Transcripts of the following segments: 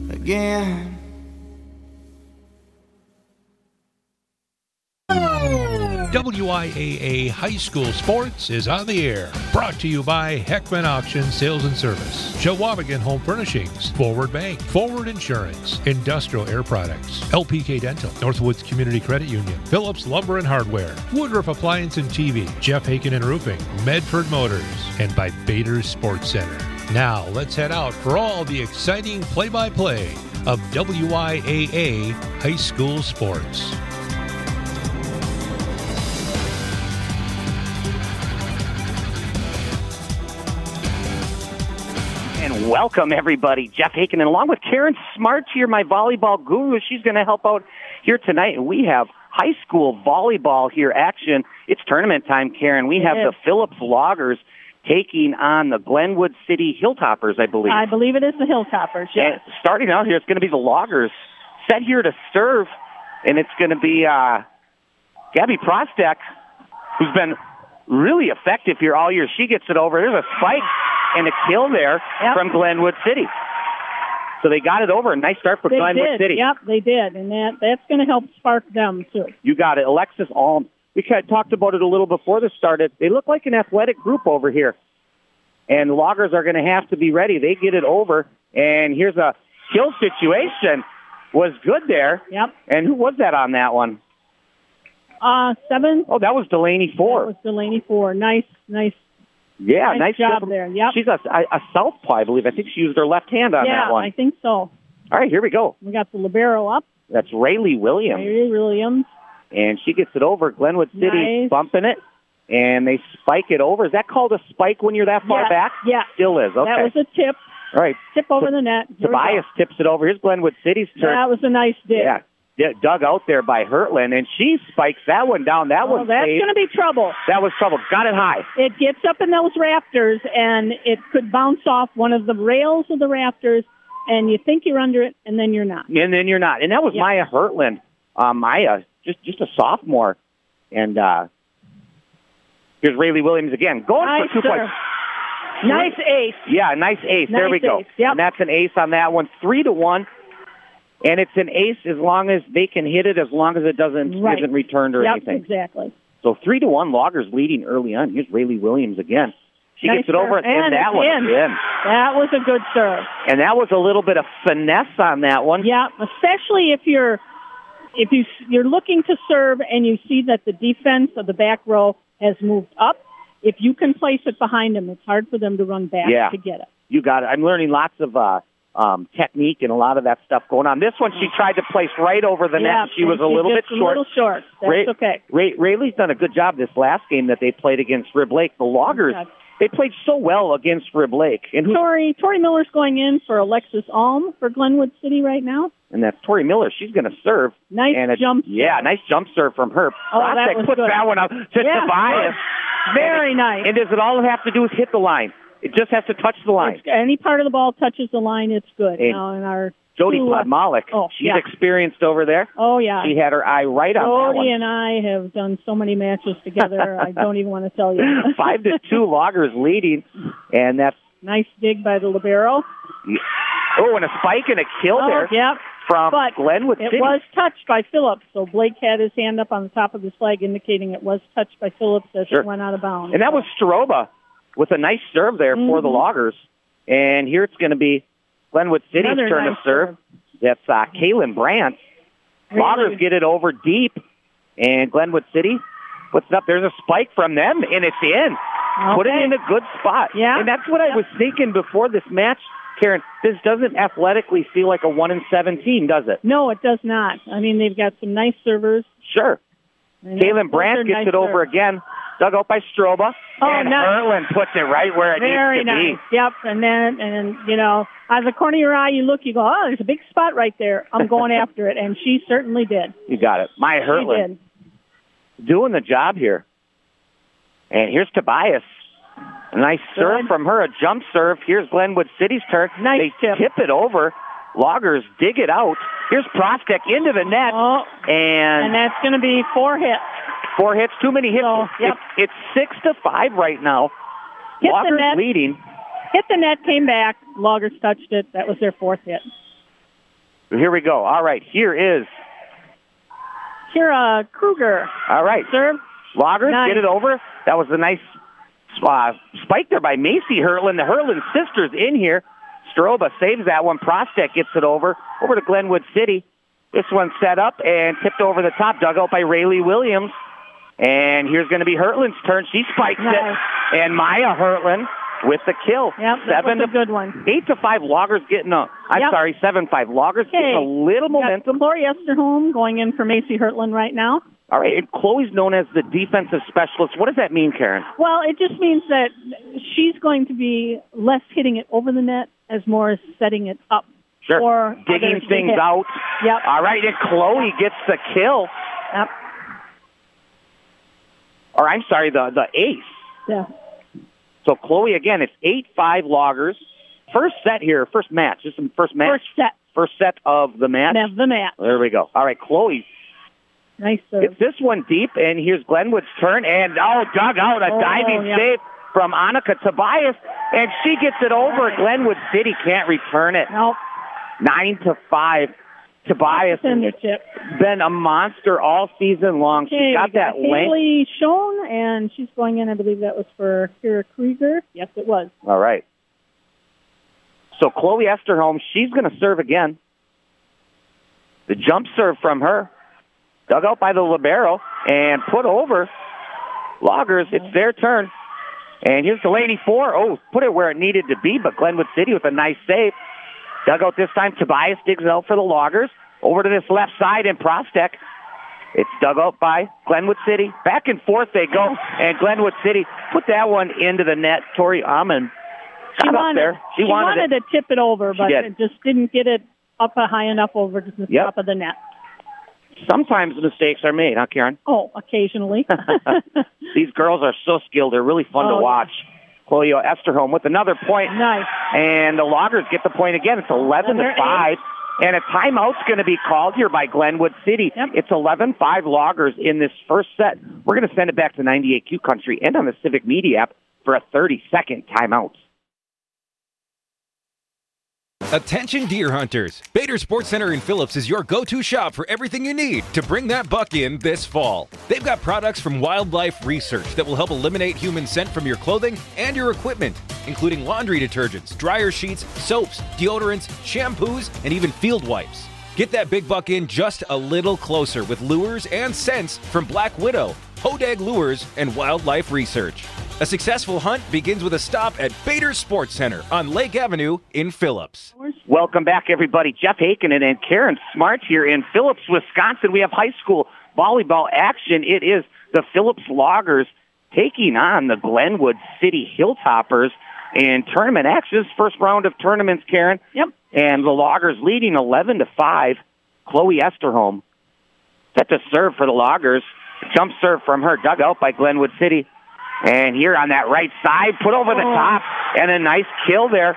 again. WIAA High School Sports is on the air. Brought to you by Heckman Auction Sales and Service, Chewabigan Home Furnishings, Forward Bank, Forward Insurance, Industrial Air Products, LPK Dental, Northwoods Community Credit Union, Phillips Lumber and Hardware, Woodruff Appliance and TV, Jeff Haken and Roofing, Medford Motors, and by Bader's Sports Center. Now let's head out for all the exciting play-by-play of WIAA High School Sports. And welcome, everybody. Jeff Haken, and along with Karen Smart here, my volleyball guru. She's going to help out here tonight. And we have high school volleyball here action. It's tournament time, Karen. We have the Phillips Loggers taking on the Glenwood City Hilltoppers, I believe. I believe it is the Hilltoppers, yes. And starting out here, it's going to be the Loggers set here to serve, and it's going to be Gabby Prostek, who's been really effective here all year. She gets it over. There's a spike and a kill there from Glenwood City. So they got it over. A nice start for Glenwood City. Yep, they did. And that's going to help spark them, too. You got it. Alexis Alm. We talked about it a little before this started. They look like an athletic group over here. And the Loggers are going to have to be ready. They get it over. And here's a kill situation. Was good there. Yep. And who was that on that one? 7. Oh, that was Delaney 4. That was Delaney 4. Nice. Yeah, nice job there. Yep. She's a southpaw, I believe. I think she used her left hand on that one. Yeah, I think so. All right, here we go. We got the libero up. That's Rayleigh Williams. And she gets it over. Glenwood City bumping it. And they spike it over. Is that called a spike when you're that far back? Yeah. Still is. Okay. That was a tip. All right. Tip over the net. Tobias tips it over. Here's Glenwood City's turn. That was a nice dig. Yeah. Dug out there by Hertland, and she spikes that one down. That was that's going to be trouble. That was trouble. Got it high. It gets up in those rafters, and it could bounce off one of the rails of the rafters, and you think you're under it, and then you're not. And then you're not. And that was Maya Hertland. Maya, just a sophomore. And here's Rayleigh Williams again. Going for 2 points. Nice ace. Yeah, nice ace. There we go. Yep. And that's an ace on that one. 3-1. And it's an ace as long as they can hit it, as long as it isn't returned or anything. Exactly. So 3-1, Loggers leading early on. Here's Rayleigh Williams again. She gets it over, and that one's in. That was a good serve. And that was a little bit of finesse on that one. Yeah, especially if you're looking to serve and you see that the defense of the back row has moved up. If you can place it behind them, it's hard for them to run back to get it. You got it. I'm learning lots of technique and a lot of that stuff going on. This one, she tried to place right over the net. She was a little bit short. A little short. That's okay. Rayleigh's done a good job this last game that they played against Rib Lake. The Loggers, they played so well against Rib Lake. And Tori Miller's going in for Alexis Alm for Glenwood City right now. And that's Tori Miller. She's going to serve. Nice jump serve. Yeah, nice jump serve from her. That was puts good. that one out to Tobias. Very nice. And does it all have to do with hit the line? It just has to touch the line. Any part of the ball touches the line, it's good. And now in our Jody Podmalik, she's experienced over there. Oh, yeah. She had her eye right on that one. Jody and I have done so many matches together, I don't even want to tell you. 5-2 Loggers leading, and that's... Nice dig by the libero. Oh, and a spike and a kill there. Yep. From Glenwood City. It was touched by Phillips, so Blake had his hand up on the top of his flag indicating it was touched by Phillips as it went out of bounds. And that was Staroba with a nice serve there for the Loggers. And here it's going to be Glenwood City's turn to serve. That's Kaylin Brandt. Loggers get it over deep, and Glenwood City puts it up. There's a spike from them, and it's in. Put it in a good spot. Yeah. And that's what I was thinking before this match. Karen, this doesn't athletically feel like a 1-7 team, does it? No, it does not. I mean, they've got some nice servers. Sure. Kaylin Brandt gets it over again. Dug out by Stroba. And Erlin puts it right where it needs to be. Yep. And you know, out of the corner of your eye, you look, you go, oh, there's a big spot right there. I'm going after it. And she certainly did. You got it. Maya Hertland doing the job here. And here's Tobias. A nice serve from her, a jump serve. Here's Glenwood City's turn. They tip it over. Loggers dig it out. Here's Prostek into the net. And that's going to be 4 hits. 4 hits, too many hits. It's 6-5 right now. Loggers leading. Hit the net, came back. Loggers touched it. That was their 4th hit. Here we go. All right, here is Kira Kruger. All right. Serve. Loggers Nice. get it over. That was a nice spike there by Macy Hurtland. The Hurtland sisters in here. Stroba saves that one. Prostek gets it over to Glenwood City. This one set up and tipped over the top, dug out by Rayleigh Williams. And here's going to be Hurtland's turn. She spikes it. And Maya Hurtland with the kill. Yep, that was a good one. 8-5, Loggers getting a... I'm sorry, 7-5. Loggers getting a little momentum. Chloe Esterholm going in for Macy Hurtland right now. All right, and Chloe's known as the defensive specialist. What does that mean, Karen? Well, it just means that she's going to be less hitting it over the net as more as setting it up. Sure, for digging things out. Yep. All right, and Chloe gets the kill. Yep. Or I'm sorry, the ace. Yeah. So Chloe, again, it's 8-5 Loggers. First set here, first match. This is the first match. First set of the match. Of the match. There we go. All right, Chloe. Nice serve. Gets this one deep, and here's Glenwood's turn, and dug out a diving save from Annika Tobias, and she gets it over. Glenwood City can't return it. Nope. 9-5. Tobias has been a monster all season long. She's got that length. Haley Schoen, and she's going in. I believe that was for Kira Krieger. Yes, it was. All right. So Chloe Esterholm, she's going to serve again. The jump serve from her. Dug out by the libero and put over. Loggers, it's their turn. And here's Delaney Four. Put it where it needed to be, but Glenwood City with a nice save. Dug out this time. Tobias digs it out for the Loggers. Over to this left side in Prostek. It's dug out by Glenwood City. Back and forth they go, and Glenwood City put that one into the net. Tori Amon got up there. She wanted to tip it over, but it just didn't get it up high enough over to the top of the net. Sometimes mistakes are made, huh, Karen? Oh, occasionally. These girls are so skilled. They're really fun to watch. Chloe Esterholm with another point. Nice. And the Loggers get the point again. It's 11-5. And a timeout's going to be called here by Glenwood City. Yep. It's 11-5 Loggers in this first set. We're going to send it back to 98Q Country and on the Civic Media app for a 30-second timeout. Attention deer hunters. Bader Sports Center in Phillips is your go-to shop for everything you need to bring that buck in this fall. They've got products from Wildlife Research that will help eliminate human scent from your clothing and your equipment, including laundry detergents, dryer sheets, soaps, deodorants, shampoos, and even field wipes. Get that big buck in just a little closer with lures and scents from Black Widow, Hodag Lures, and Wildlife Research. A successful hunt begins with a stop at Bader Sports Center on Lake Avenue in Phillips. Welcome back, everybody. Jeff Hakinen and Karen Smart here in Phillips, Wisconsin. We have high school volleyball action. It is the Phillips Loggers taking on the Glenwood City Hilltoppers in tournament action. This first round of tournaments, Karen. Yep. And the Loggers leading 11-5. Chloe Esterholm set to serve for the Loggers. Jump serve from her, dug out by Glenwood City. And here on that right side, put over the top, and a nice kill there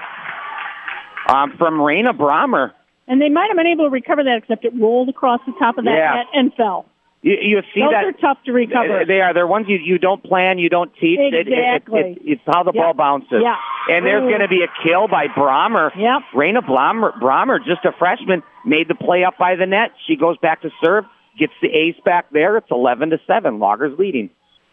from Raina Brahmer. And they might have been able to recover that, except it rolled across the top of that net and fell. You see Those that? are tough to recover. They are. They're ones you don't plan, you don't teach. Exactly. It's how the ball bounces. Yeah. And there's going to be a kill by Brahmer. Yep. Raina Brahmer, just a freshman, made the play up by the net. She goes back to serve, gets the ace back there. It's 11-7. Loggers leading.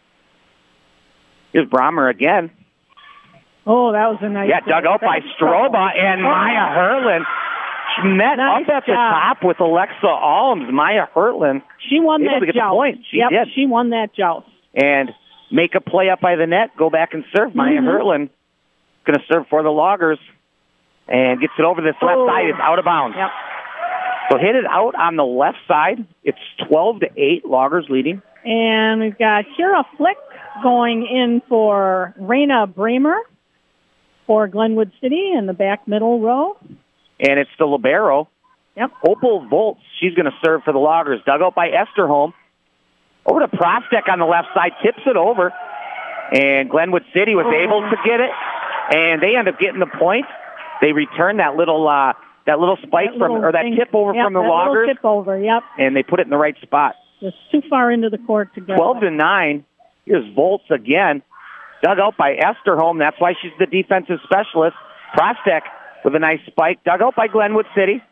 Here's Brahmer again. Oh, that was a nice. Yeah, dug out by Stroba and Maya Hurtland. She met up at the top with Alexa Alms. Maya Hurtland. She won that joust. She did. She won that joust. And make a play up by the net, go back and serve. Maya Hurtland going to serve for the Loggers and gets it over this left side. It's out of bounds. Yep. So hit it out on the left side. It's 12-8, Loggers leading. And we've got Kira Flick going in for Raina Bramer for Glenwood City in the back middle row. And it's the libero. Yep. Opal Volts, she's going to serve for the Loggers. Dug out by Esterholm. Over to Prostek on the left side, tips it over. And Glenwood City was able to get it. And they end up getting the point. They return that little spike that tip over from the Loggers. Tip over, yep. And they put it in the right spot. Just too far into the court to go. 12-9. Here's Volts again. Dug out by Esterholm. That's why she's the defensive specialist. Prostek with a nice spike. Dug out by Glenwood City.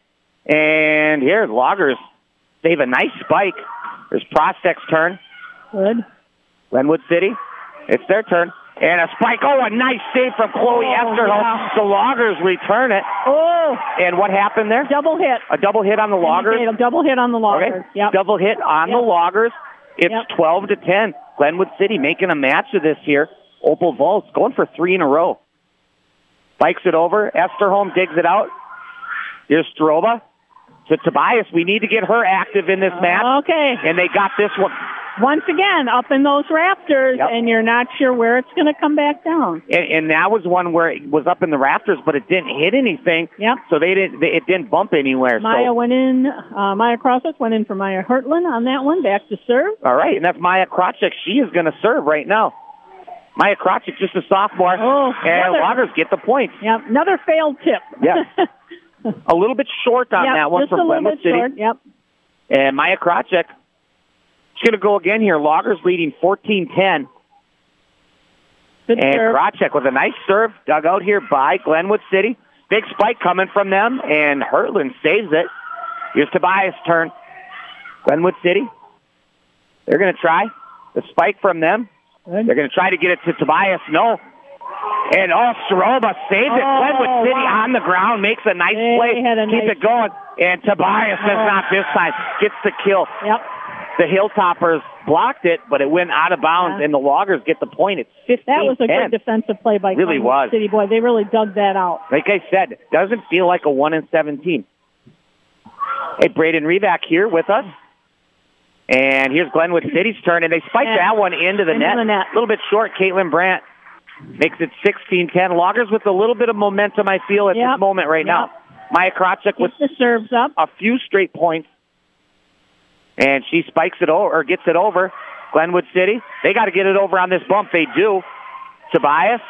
And here, Loggers save a nice spike. There's Prospect's turn. Good. Glenwood City, it's their turn. And a spike. Oh, a nice save from Chloe Esterholm. Yeah. The Loggers return it. Oh. And what happened there? Double hit. A double hit on the Loggers? A double hit on the Loggers. Okay. Yep. Double hit on the Loggers. It's 12-10. Glenwood City making a match of this here. Opal Volts going for 3 in a row. Spikes it over. Esterholm digs it out. Here's Stroba to Tobias. We need to get her active in this match. Okay. And they got this one. Once again, up in those rafters, and you're not sure where it's going to come back down. And that was one where it was up in the rafters, but it didn't hit anything. Yep. So it didn't bump anywhere. Maya went in. Maya Krosick went in for Maya Hertland on that one. Back to serve. All right, and that's Maya Krosick. She is going to serve right now. Maya Krosick, just a sophomore. Oh, and Loggers get the points. Yep. Another failed tip. Yeah. A little bit short on that one from Glenwood City. Short. Yep. And Maya Krosick. She's going to go again here. Loggers leading 14-10. Good and serve. Krosick with a nice serve dug out here by Glenwood City. Big spike coming from them, and Hertland saves it. Here's Tobias' turn. Glenwood City. They're going to try the spike from them. Good. They're going to try to get it to Tobias. No. And Stroba saves it. Glenwood City on the ground makes a nice play. Keep it going. And Tobias says not this time. Gets the kill. Yep. The Hilltoppers blocked it, but it went out of bounds, and the Loggers get the point. It's 15-10. That was a good defensive play by Glenwood City. Boy, they really dug that out. Like I said, it doesn't feel like a 1-17. Hey, Braden Reback here with us. And here's Glenwood City's turn, and they spiked that one into the net. A little bit short. Caitlin Brandt makes it 16-10. Loggers with a little bit of momentum, I feel, at this moment right now. Maya Krosick with the serves up. A few straight points. And she spikes it over, or gets it over. Glenwood City, they got to get it over on this bump. They do. Tobias.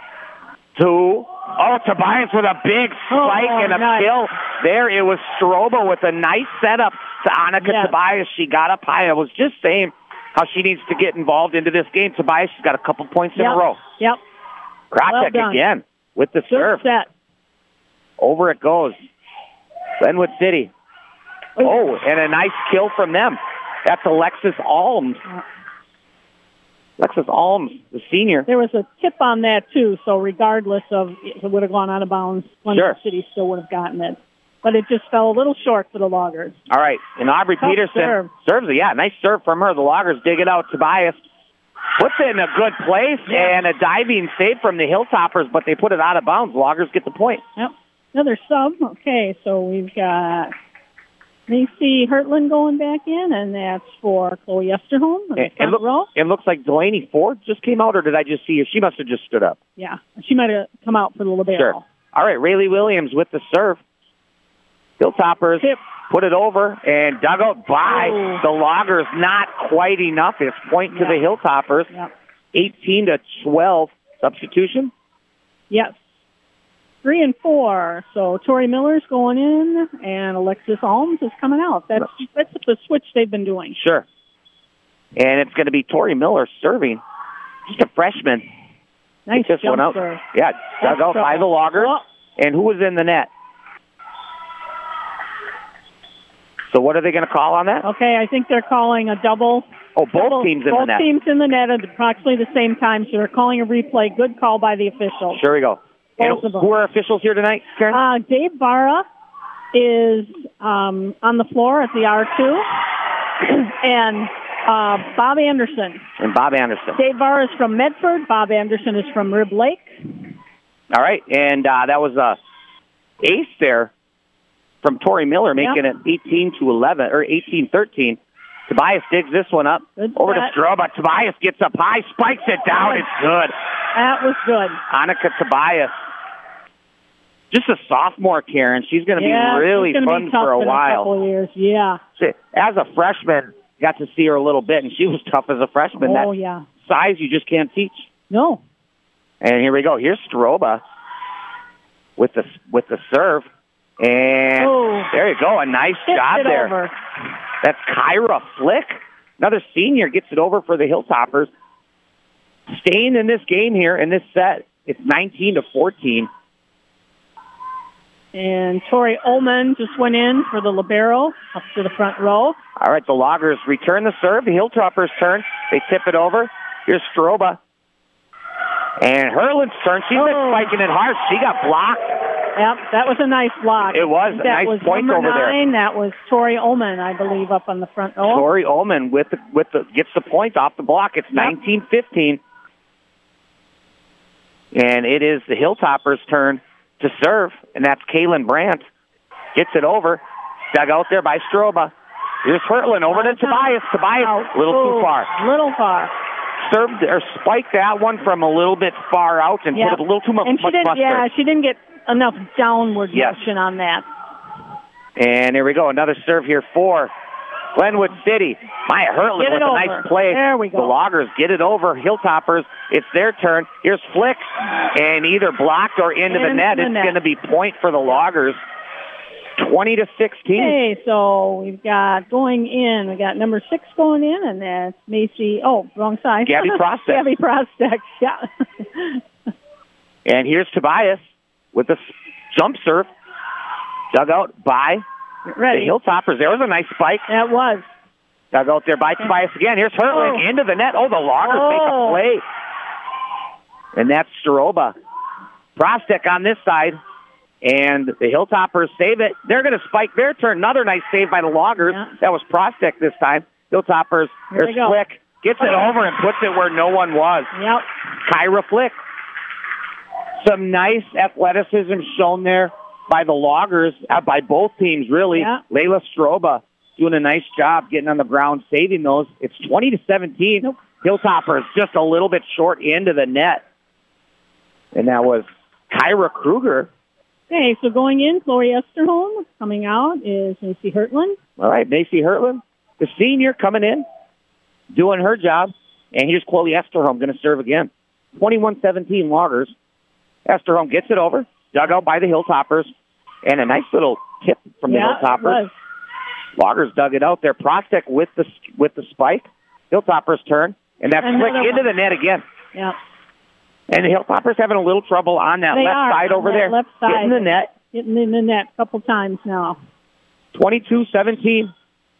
Tobias with a big spike and a kill. There it was Stroba with a nice setup to Annika Tobias. She got up high. I was just saying how she needs to get involved into this game. Tobias, she's got a couple points in a row. Yep. Krosick again with the serve. Set. Over it goes. Glenwood City. Oh, and a nice kill from them. That's Alexis Alms. Alexis Alms, the senior. There was a tip on that, too, so regardless of if it would have gone out of bounds, Glenwood City still would have gotten it. But it just fell a little short for the Loggers. All right, and Aubrey Peterson serves it. Yeah, nice serve from her. The Loggers dig it out. Tobias puts it in a good place, and a diving save from the Hilltoppers, but they put it out of bounds. Loggers get the point. Yep. Another sub. Okay, so we've got Macy Hertland going back in, and that's for Chloe Esterholm. It looks like Delaney Ford just came out, or did I just see her? She must have just stood up. Yeah, she might have come out for the libero. Sure. All right, Rayleigh Williams with the serve. Hilltoppers put it over and dug out by the Loggers. Not quite enough. It's point to the Hilltoppers. 18-12 substitution. Yes. 3 and 4. So Tori Miller's going in, and Alexis Alms is coming out. That's the switch they've been doing. Sure. And it's going to be Tori Miller serving. Just a freshman. Nice just jump went out. serve. Yeah, dug out by the Loggers. And who was in the net? So what are they going to call on that? Okay, I think they're calling a double. Oh, both teams in the net. Both teams in the net at approximately the same time, so they're calling a replay. Good call by the officials. Sure we go. And who are officials here tonight, Karen? Dave Barra is on the floor at the R2, and Bob Anderson. And Bob Anderson. Dave Barra is from Medford. Bob Anderson is from Rib Lake. All right, and that was a ace there from Tori Miller, making it 18-11 or 18-13. Tobias digs this one up. Over to Stroba. Tobias gets up high, spikes it down. It's good. That was good. Annika Tobias. Just a sophomore, Karen. She's going to be really fun for a while. A couple of years. Yeah. As a freshman, got to see her a little bit, and she was tough as a freshman. That size you just can't teach. No. And here we go. Here's Stroba with the serve. And there you go. A nice job there. Over. That's Kyra Flick. Another senior gets it over for the Hilltoppers. Staying in this game here, in this set, it's 19-14. And Tori Ullman just went in for the libero up to the front row. All right, the Loggers return the serve. The Hilltoppers turn. They tip it over. Here's Stroba. And Herlin's turn. She's been spiking it hard. She got blocked. Yep, that was a nice block. It was a nice point over there. That was Tori Ullman, I believe, up on the front row. Tori Ullman with the gets the point off the block. It's 19-15. And it is the Hilltoppers' turn to serve, and that's Kaylin Brandt. Gets it over. Dug out there by Stroba. Here's Hertlin over to Tobias. Tobias, a little too far. Little far. Served or spiked that one from a little bit far out and put it a little too much mustard. Yeah, she didn't get enough downward motion on that. And here we go. Another serve here for Glenwood City. Maya Hertlin with a nice play. There we go. The Loggers get it over. Hilltoppers, it's their turn. Here's Flick, and either blocked or into the net. It's going to be point for the Loggers. 20-16. Okay, so we've got going in. We got number 6 going in, and that's Macy. Oh, wrong side. Gabby Prostek. Gabby Prostek, yeah. And here's Tobias with the jump serve. Dug out by the Hilltoppers. There was a nice spike. That was. Dug out there by Tobias again. Here's Hertlin into the net. Oh, the Loggers make a play. And that's Stroba. Prostek on this side. And the Hilltoppers save it. They're going to spike their turn. Another nice save by the Loggers. Yeah. That was Prostek this time. Hilltoppers, there's Flick. Gets it over and puts it where no one was. Yep. Kyra Flick. Some nice athleticism shown there by the Loggers, by both teams, really. Yeah. Layla Stroba doing a nice job getting on the ground, saving those. It's 20-17. Nope. Hilltoppers just a little bit short into the net. And that was Kyra Kruger. Okay, so going in, Chloe Esterholm. Coming out is Macy Hertlin. All right, Macy Hertlin, the senior, coming in, doing her job. And here's Chloe Esterholm going to serve again. 21-17 Loggers. Esterholm gets it over, dug out by the Hilltoppers, and a nice little tip from the Hilltoppers. Loggers dug it out there. Prostek with the spike. Hilltoppers turn, and that flick into the net again. Yeah. And the Hilltoppers having a little trouble on that left side over there. Left side. Getting the net. Getting in the net a couple times now. 22-17.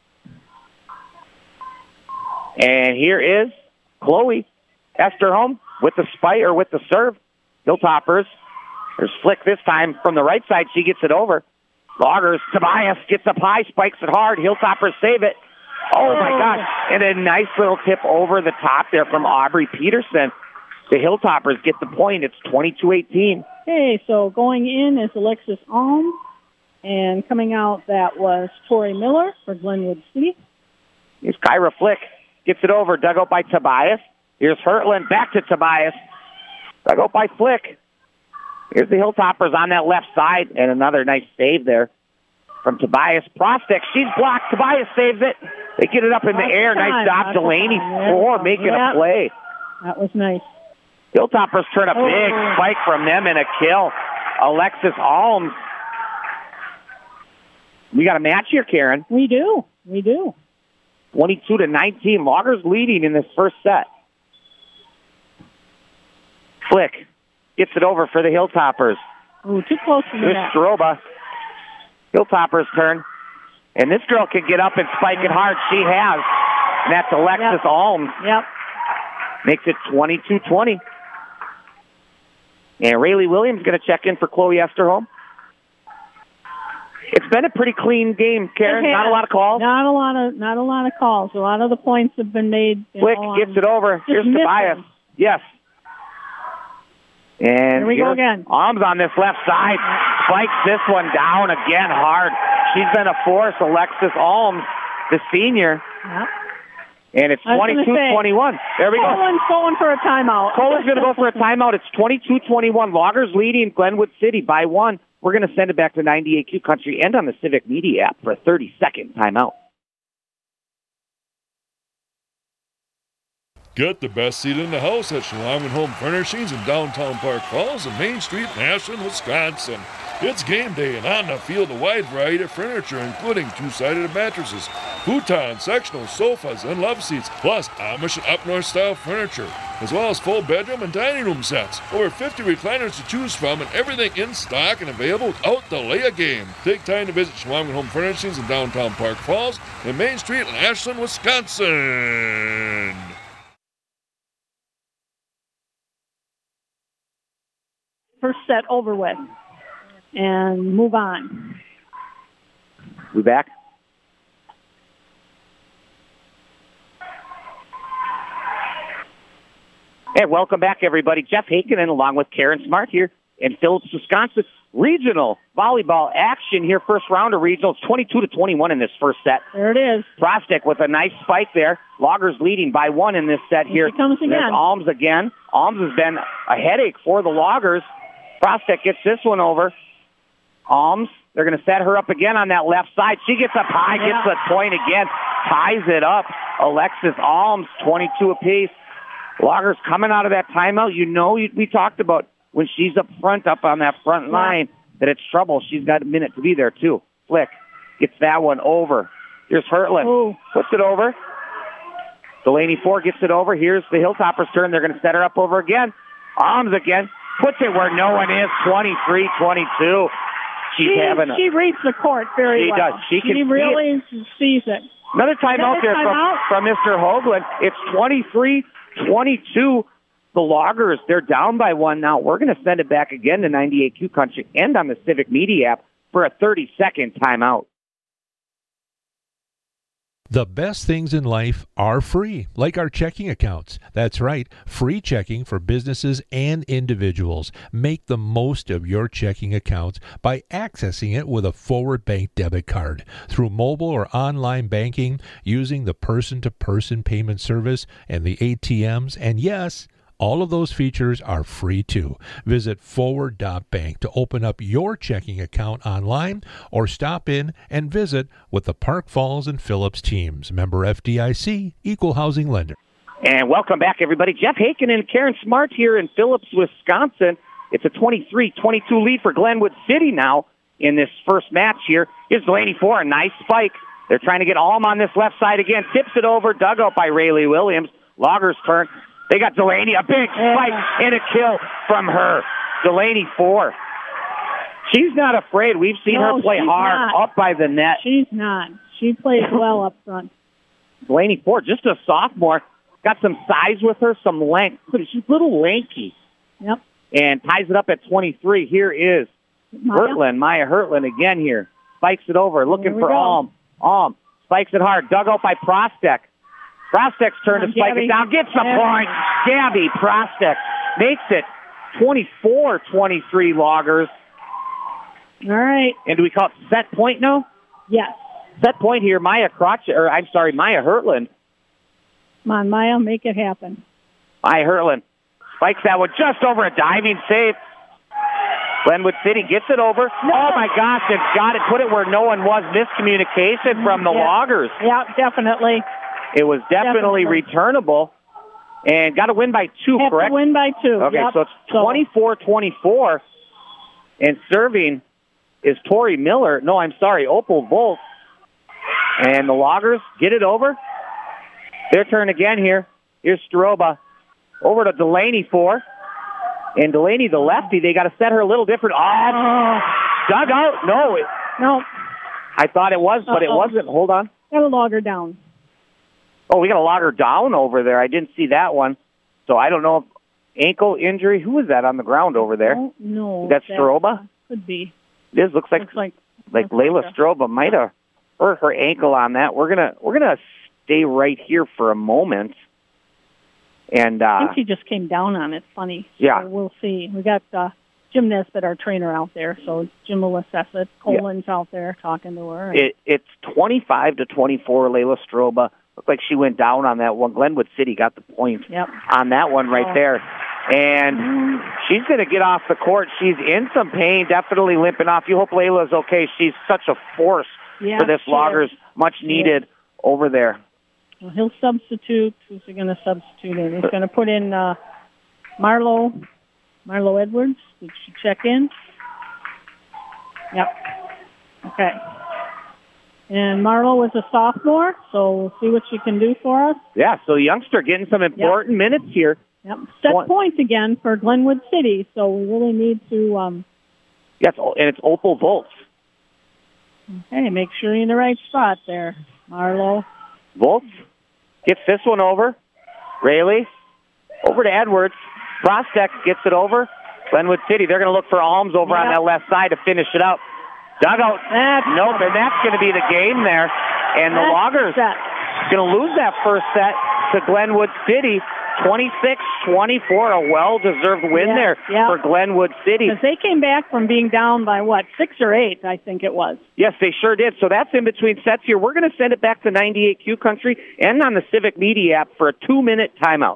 And here is Chloe Esterholm with the spike or with the serve. Hilltoppers. There's Flick this time from the right side. She gets it over. Loggers. Tobias gets up high, spikes it hard. Hilltoppers save it. Oh, my gosh. And a nice little tip over the top there from Aubrey Peterson. The Hilltoppers get the point. It's 22-18. Okay, so going in is Alexis Alm. And coming out, that was Tori Miller for Glenwood City. Here's Kyra Flick. Gets it over. Dug out by Tobias. Here's Hertlin. Back to Tobias. Dug out by Flick. Here's the Hilltoppers on that left side. And another nice save there from Tobias. Prostek. She's blocked. Tobias saves it. They get it up in the air. Nice job, Delaney. Making a play. That was nice. Hilltoppers turn a big spike from them and a kill. Alexis Alms. We got a match here, Karen. We do. 22-19. Loggers leading in this first set. Flick gets it over for the Hilltoppers. Ooh, too close to the net. Stroba. Hilltoppers turn. And this girl can get up and spike it hard. She has. And that's Alexis Alms. Yep. Makes it 22-20. And Rayleigh Williams going to check in for Chloe Esterholm. It's been a pretty clean game, Karen. Not a lot of calls. Not a lot of calls. A lot of the points have been made. Flick gets it over. Here's Tobias. Yes. And here we go again. Alms on this left side. Spikes this one down again hard. She's been a force, Alexis Alms, the senior. Yep. And it's 22-21. There we go. Colin's going for a timeout. Colin's going to go for a timeout. It's 22-21. Loggers leading Glenwood City by 1. We're going to send it back to 98Q Country and on the Civic Media app for a 30-second timeout. Get the best seat in the house at Shalom Home Furnishings in downtown Park Falls and Main Street in Ashland, Wisconsin. It's game day, and on the field, a wide variety of furniture, including two-sided mattresses, Futon, sectional sofas, and love seats, plus Amish and up-north style furniture, as well as full bedroom and dining room sets. Over 50 recliners to choose from, and everything in stock and available without delay a game. Take time to visit Chequamegon Home Furnishings in downtown Park Falls and Main Street in Ashland, Wisconsin. First set over with and move on. We back? And welcome back, everybody. Jeff Heikkinen along with Karen Smart here in Phillips, Wisconsin. Regional volleyball action here. First round of regionals, 22-21 in this first set. There it is. Prostek with a nice spike there. Loggers leading by 1 in this set here. Here comes again. There's Alms again. Alms has been a headache for the Loggers. Prostek gets this one over. Alms, they're going to set her up again on that left side. She gets up high, gets the point again, ties it up. Alexis Alms, 22 apiece. Loggers coming out of that timeout. You know, we talked about when she's up front, up on that front line, that it's trouble. She's got a minute to be there, too. Flick gets that one over. Here's Hertland. Ooh. Puts it over. Delaney 4 gets it over. Here's the Hilltoppers' turn. They're going to set her up over again. Alms again. Puts it where no one is, 23-22. She reads the court very well. She does. She really sees it. Another timeout there from Mr. Hoagland. It's 23-22. The Loggers, they're down by 1 now. We're going to send it back again to 98Q Country and on the Civic Media app for a 30-second timeout. The best things in life are free, like our checking accounts. That's right, free checking for businesses and individuals. Make the most of your checking accounts by accessing it with a Forward Bank debit card through mobile or online banking, using the person-to-person payment service and the ATMs, and yes, all of those features are free too. Visit forward.bank to open up your checking account online or stop in and visit with the Park Falls and Phillips teams. Member FDIC, Equal Housing Lender. And welcome back, everybody. Jeff Heikkinen and Karen Smart here in Phillips, Wisconsin. It's a 23-22 lead for Glenwood City now in this first match here. Here's Delaney 4, a nice spike. They're trying to get Alm on this left side again. Tips it over, dug out by Rayleigh Williams. Loggers' turn. They got Delaney, a big spike and a kill from her. Delaney 4. She's not afraid. We've seen her play hard up by the net. She's not. She plays well up front. Delaney 4, just a sophomore. Got some size with her, some length. She's a little lanky. Yep. And ties it up at 23. Here is Hertland, Maya Hertland again here. Spikes it over, looking for Alm. Alm spikes it hard, dug out by Prostek. Prostek's turn to spike it down, gets the point. Gabby Prostek makes it 24-23 Loggers. All right. And do we call it set point now? Yes. Set point here, Maya Hertland. Come on, Maya, make it happen. Maya Hertland spikes that one just over a diving save. Glenwood City gets it over. No. Oh, my gosh, and got it. Put it where no one was. Miscommunication from the Loggers. Yeah, definitely. It was definitely returnable. And got to win by 2, correct? Have to win by 2. Okay, so it's 24-24. And serving is Tori Miller. No, I'm sorry, Opal Volt. And the Loggers get it over. Their turn again here. Here's Staroba. Over to Delaney 4. And Delaney, the lefty, they got to set her a little different. Oh, dug out. No. I thought it was, but it wasn't. Hold on. Got to log her down. Oh, we got to log her down over there. I didn't see that one. So I don't know if ankle injury. Who is that on the ground over there? No. Is that Staroba? Could be. This looks like Layla Staroba might have hurt her ankle on that. We're gonna stay right here for a moment. And I think she just came down on it. Funny. Yeah. So we'll see. We got Jim Nesbitt, our trainer, out there, so Jim will assess it. Colin's out there talking to her. It's 25-24. Layla Staroba. Looked like she went down on that one. Glenwood City got the point on that one right there. And she's going to get off the court. She's in some pain, definitely limping off. You hope Layla's okay. She's such a force for this Loggers. Much needed over there. Well, he'll substitute. Who's he going to substitute in? He's going to put in Marlo Edwards. Did she check in? Yep. Okay. And Marlo is a sophomore, so we'll see what she can do for us. Yeah, so youngster getting some important minutes here. Yep. Set points again for Glenwood City, so we really need to... Yes, and it's Opal Volts. Okay, make sure you're in the right spot there, Marlo. Volts gets this one over. Rayleigh over to Edwards. Prostek gets it over. Glenwood City, they're going to look for Alms over on that left side to finish it up. Dugout. Nope, and that's going to be the game there. And the Loggers going to lose that first set to Glenwood City. 26-24, a well-deserved win there for Glenwood City. Because they came back from being down by, 6 or 8, I think it was. Yes, they sure did. So that's in between sets here. We're going to send it back to 98Q Country and on the Civic Media app for a 2-minute timeout.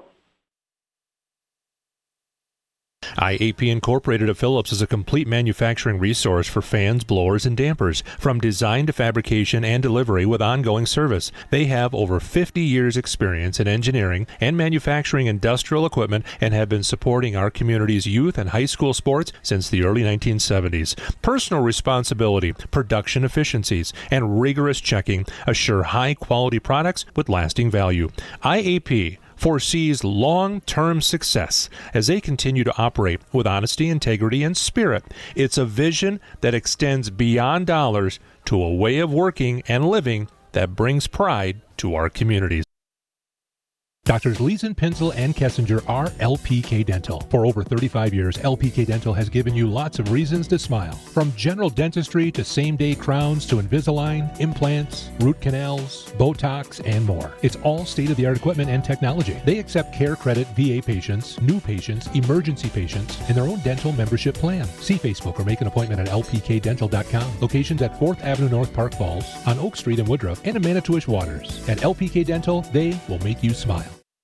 IAP Incorporated of Phillips is a complete manufacturing resource for fans, blowers, and dampers, from design to fabrication and delivery with ongoing service. They have over 50 years' experience in engineering and manufacturing industrial equipment and have been supporting our community's youth and high school sports since the early 1970s. Personal responsibility, production efficiencies, and rigorous checking assure high-quality products with lasting value. IAP foresees long-term success as they continue to operate with honesty, integrity, and spirit. It's a vision that extends beyond dollars to a way of working and living that brings pride to our communities. Doctors Leeson, Pinsel, and Kessinger are LPK Dental. For over 35 years, LPK Dental has given you lots of reasons to smile. From general dentistry to same-day crowns to Invisalign, implants, root canals, Botox, and more. It's all state-of-the-art equipment and technology. They accept Care Credit VA patients, new patients, emergency patients, and their own dental membership plan. See Facebook or make an appointment at lpkdental.com. Locations at 4th Avenue North, Park Falls, on Oak Street in Woodruff, and in Manitowish Waters. At LPK Dental, they will make you smile.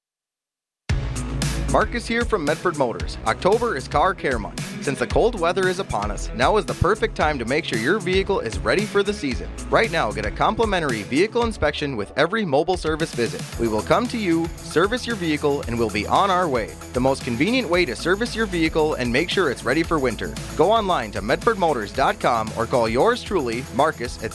Marcus here from Medford Motors. October is Car Care Month. Since the cold weather is upon us, now is the perfect time to make sure your vehicle is ready for the season. Right now, get a complimentary vehicle inspection with every mobile service visit. We will come to you, service your vehicle, and we'll be on our way. The most convenient way to service your vehicle and make sure it's ready for winter. Go online to medfordmotors.com or call yours truly, Marcus, at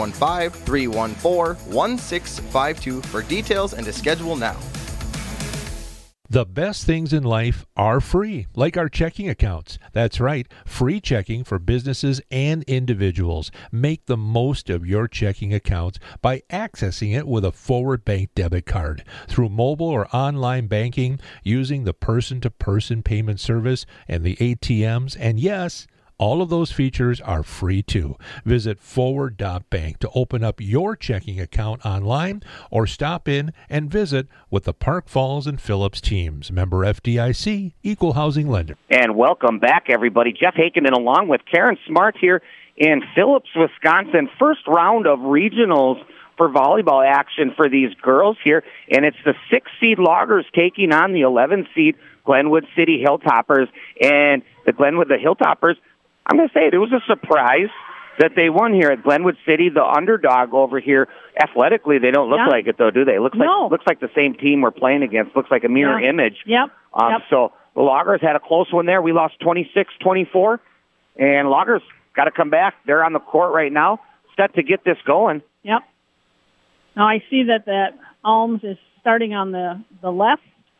715-314-1652 for details and to schedule now. The best things in life are free, like our checking accounts. That's right, free checking for businesses and individuals. Make the most of your checking accounts by accessing it with a Forward Bank debit card through mobile or online banking, using the person-to-person payment service and the ATMs, and yes, all of those features are free too. Visit forward.bank to open up your checking account online or stop in and visit with the Park Falls and Phillips teams. Member FDIC, Equal Housing Lender. And welcome back, everybody. Jeff Hakenin along with Karen Smart here in Phillips, Wisconsin. First round of regionals for volleyball action for these girls here. And it's the 6-seed Loggers taking on the 11-seed Glenwood City Hilltoppers. And the Hilltoppers, I'm going to say it was a surprise that they won here at Glenwood City, the underdog over here. Athletically, they don't look like it, though, do they? Looks like the same team we're playing against. Looks like a mirror image. So the Loggers had a close one there. We lost 26-24, and Loggers got to come back. They're on the court right now, set to get this going. Yep. Now I see that Alms is starting on the left.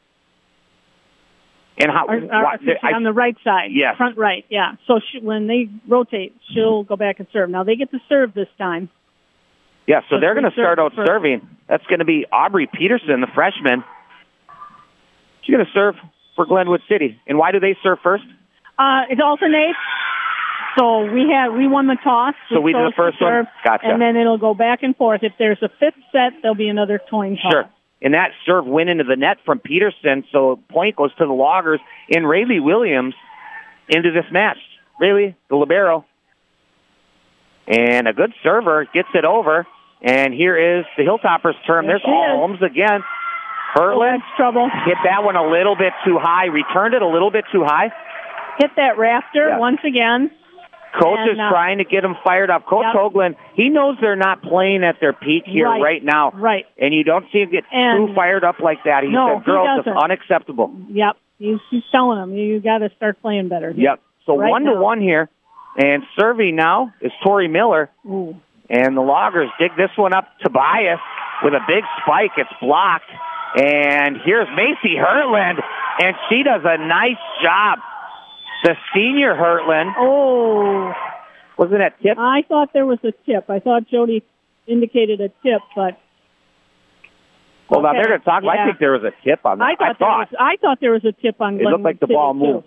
And how on the right side, front right, So when they rotate, she'll go back and serve. Now they get to serve this time. Yeah, so they're going to start out serving. That's going to be Aubrey Peterson, the freshman. She's going to serve for Glenwood City. And why do they serve first? It alternates. So we won the toss. So we did the first one? Gotcha. And then it'll go back and forth. If there's a fifth set, there'll be another coin toss. Sure. And that serve went into the net from Peterson, so point goes to the Loggers. And Rayleigh Williams into this match. Rayleigh, the libero. And a good server gets it over. And here is the Hilltoppers' turn. There's Alms again. Hertland trouble. Hit that one a little bit too high. Returned it a little bit too high. Hit that rafter once again. Coach is trying to get them fired up. Coach Hoagland, he knows they're not playing at their peak here right now. Right. And you don't see him get too fired up like that. He said, girls, it's unacceptable. Yep. He's telling them, you got to start playing better. Yep. So 1-1 here. And serving now is Tori Miller. Ooh. And the Loggers dig this one up. Tobias with a big spike. It's blocked. And here's Macy Hurtland, and she does a nice job. The senior Hurtland. Oh. Wasn't that tip? I thought there was a tip. I thought Jody indicated a tip, but... Well, now they're going to talk. Yeah. I think there was a tip on that. I thought there was a tip on Glenwood. It looked like the ball moved.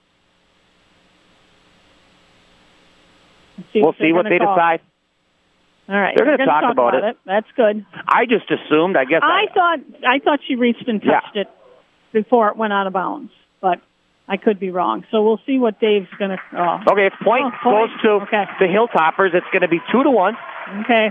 We'll see what they decide. All right. They're going to talk about it. That's good. I just assumed, I guess. I thought she reached and touched it before it went out of bounds, but I could be wrong. So we'll see what Dave's going to call. Okay, if point goes to the Hilltoppers, it's going to be 2-1. Okay.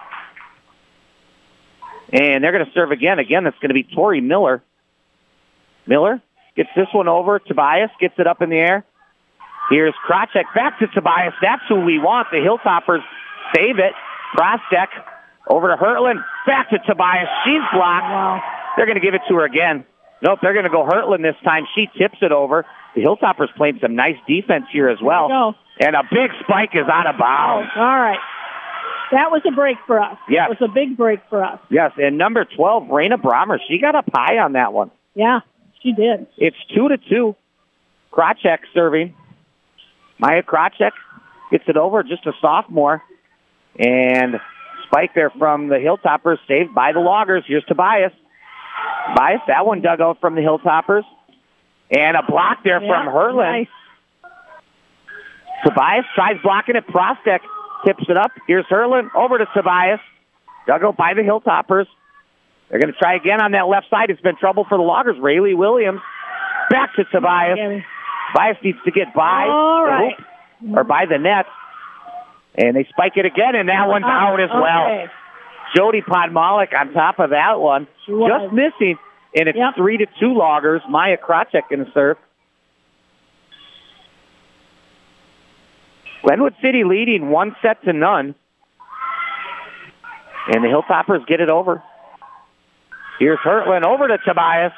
And they're going to serve again. Again, that's going to be Tori Miller. Miller gets this one over. Tobias gets it up in the air. Here's Krachek back to Tobias. That's who we want. The Hilltoppers save it. Prostek over to Hurtland. Back to Tobias. She's blocked. Wow. They're going to give it to her again. Nope, they're going to go Hurtland this time. She tips it over. The Hilltoppers playing some nice defense here as well. And a big spike is out of bounds. All right. That was a break for us. Yes. It was a big break for us. Yes, and number 12, Raina Brahmer, she got up high on that one. Yeah, she did. It's 2-2. Krachek serving. Maya Krachek gets it over, just a sophomore. And spike there from the Hilltoppers, saved by the Loggers. Here's Tobias. Tobias, that one dug out from the Hilltoppers. And a block there from Hurtland. Nice. Tobias tries blocking it. Prostek tips it up. Here's Hurtland over to Tobias. Dug out by the Hilltoppers. They're going to try again on that left side. It's been trouble for the Loggers. Rayleigh Williams back to Tobias. Tobias needs to get by the hoop or by the net. And they spike it again, and that one's out as well. Jody Podmalik on top of that one. Just missing, and it's 3-2 Loggers. Maya Krachek going to serve. Glenwood City leading 1-0. And the Hilltoppers get it over. Here's Hurtland over to Tobias.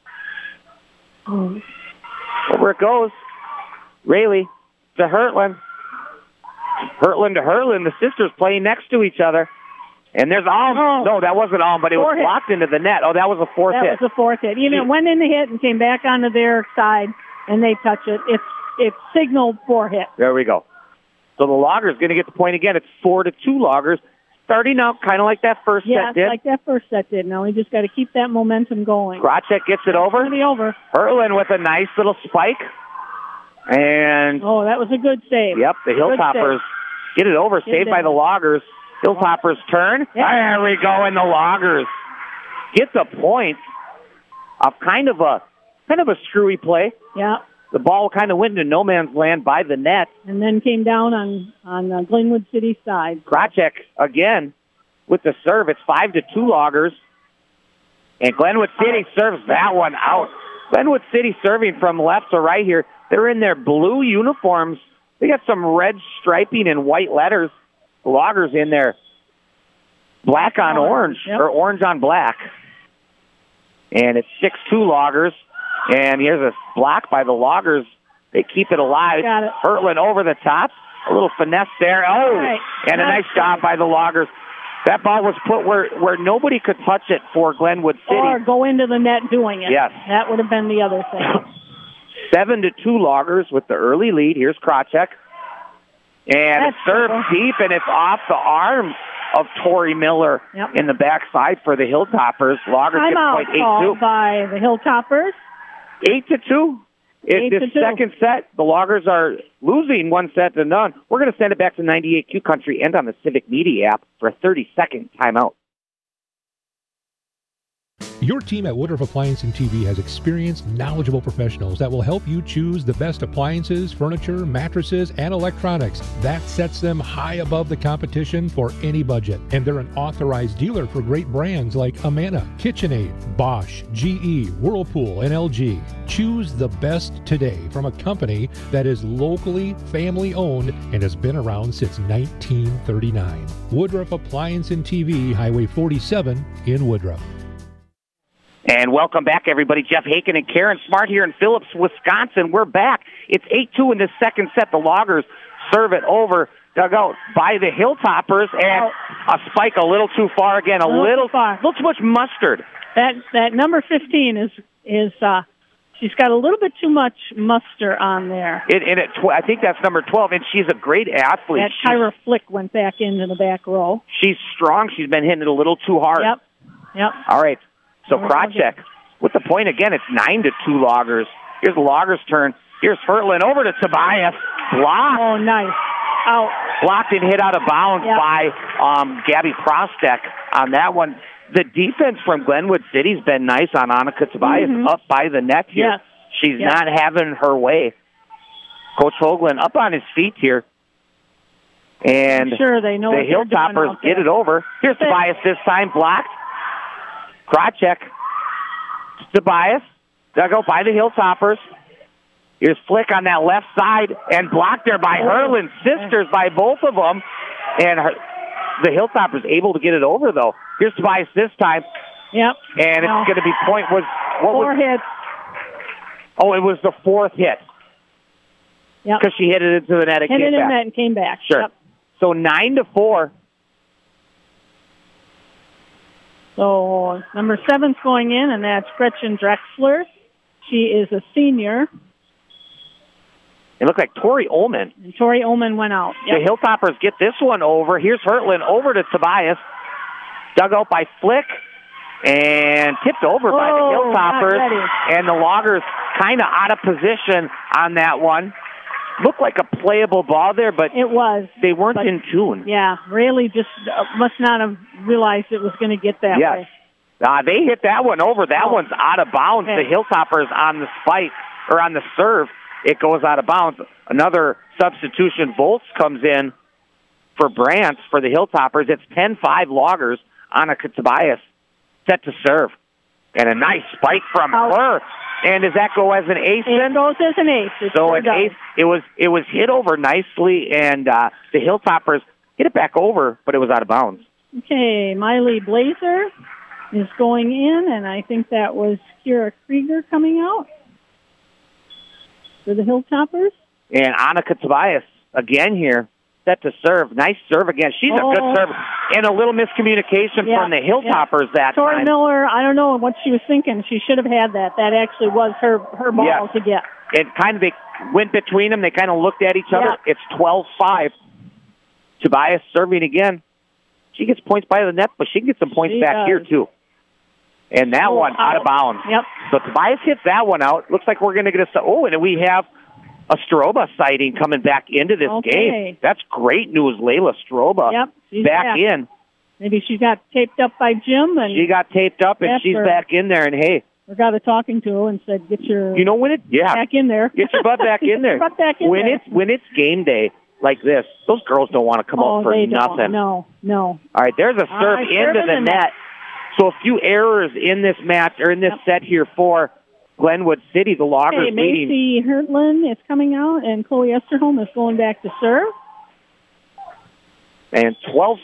Over it goes. Rayleigh to Hurtland. Hurtland to Hurtland. The sisters playing next to each other. And there's Alm. No, that wasn't Alm, but it was blocked into the net. Oh, that was a fourth hit. That was a fourth hit. Even it went in the hit and came back onto their side, and they touch it. It's signaled for hit. There we go. So the Loggers going to get the point again. It's 4-2 Loggers. Starting out kind of like that first set did. Yeah, like that first set did. Now we just got to keep that momentum going. Krachek gets it over. It's over. Hurtland with a nice little spike. And that was a good save. Yep, the Hilltoppers get it over. Saved by the Loggers. Hilltoppers turn. Yep. There we go, and the Loggers get the point of kind of a screwy play. Yeah. The ball kind of went into no man's land by the net. And then came down on the Glenwood City side. Krachek again with the serve. It's 5-2 Loggers. And Glenwood City serves that one out. Glenwood City serving from left to right here. They're in their blue uniforms. They got some red striping and white letters. The Loggers in there. Black on orange, or orange on black. And it's 6-2 Loggers. And here's a block by the Loggers. They keep it alive. Got it. Hurtland over the top. A little finesse there. And a nice job by the Loggers. That ball was put where nobody could touch it for Glenwood City. Or go into the net doing it. Yes. That would have been the other thing. 7-2 Loggers with the early lead. Here's Krachek. And it's served deep, and it's off the arm of Tori Miller in the backside for the Hilltoppers. Loggers get point 8-2. By the Hilltoppers. 8-2. It's the second set. The Loggers are losing 1-0. We're going to send it back to 98Q Country and on the Civic Media app for a 30-second timeout. Your team at Woodruff Appliance and TV has experienced, knowledgeable professionals that will help you choose the best appliances, furniture, mattresses, and electronics. That sets them high above the competition for any budget. And they're an authorized dealer for great brands like Amana, KitchenAid, Bosch, GE, Whirlpool, and LG. Choose the best today from a company that is locally family-owned and has been around since 1939. Woodruff Appliance and TV, Highway 47 in Woodruff. And welcome back, everybody. Jeff Haken and Karen Smart here in Phillips, Wisconsin. We're back. It's 8-2 in the second set. The Loggers serve it over. dug out by the Hilltoppers, and a spike a little too far again, a little too much mustard. That number 15 is she's got a little bit too much mustard on there. I think that's number 12, and she's a great athlete. That Kyra Flick went back into the back row. She's strong. She's been hitting it a little too hard. Yep. All right. So Krocek with the point again. It's 9-2 Loggers. Here's the Loggers' turn. Here's Hertlin over to Tobias. Blocked. Oh, nice. Out. Blocked and hit out of bounds by Gabby Prostek on that one. The defense from Glenwood City's been nice on Annika Tobias up by the net here. Yes. She's not having her way. Coach Hoagland up on his feet here. And I'm sure they know the Hilltoppers get it over. Here's Tobias this time, blocked. Krocek. Tobias. Dug out by the Hilltoppers. Here's Flick on that left side and blocked there by Herlin's sisters, by both of them. And the Hilltoppers able to get it over, though. Here's Tobias this time. Yep. And it's going to be point. Four hits. Oh, it was the fourth hit. Yep. Because she hit it into the net and came back. Hit it in the net and came back. Sure. Yep. So 9-4. So number 7's going in, and that's Gretchen Drexler. She is a senior. It looked like Tori Ullman. And Tori Ullman went out. Yep. The Hilltoppers get this one over. Here's Hertlin over to Tobias. Dug out by Flick and tipped over by the Hilltoppers. And the Loggers kind of out of position on that one. Looked like a playable ball there, but it was. They weren't in tune. Yeah, really just must not have realized it was going to get that way. They hit that one over. That one's out of bounds. Okay. The Hilltoppers on the spike, or on the serve, it goes out of bounds. Another substitution, Volts comes in for Brants for the Hilltoppers. It's 10-5 Loggers. Annika Tobias set to serve. And a nice spike from her. And does that go as an ace then? It goes as an ace. So an ace. It was hit over nicely, and the Hilltoppers hit it back over, but it was out of bounds. Okay, Miley Blazer is going in, and I think that was Kira Krieger coming out for the Hilltoppers. And Annika Tobias again here, set to serve. Nice serve again. She's a good server. And a little miscommunication from the Hilltoppers that Tori time. Miller, I don't know what she was thinking. She should have had that. That actually was her ball to get. It kind of, they went between them. They kind of looked at each other. It's 12-5. Tobias serving again. She gets points by the net, but she can get some points back here, too. And that one out of bounds. Yep. So Tobias hits that one out. Looks like we're going to get and we have a Stroba sighting coming back into this game. That's great news. Layla Stroba back in. Maybe she got taped up by Jim. And she got taped up, and she's back in there. And, hey, we got a talking to her and said, get your back in there. Get your butt back in there. When it's game day like this, those girls don't want to come up for nothing. No. All right, there's a serve into the net. So a few errors in this match, or in this set here for Glenwood City. The Loggers leading. Macy Hertlin is coming out, and Chloe Esterholm is going back to serve. And 12-6.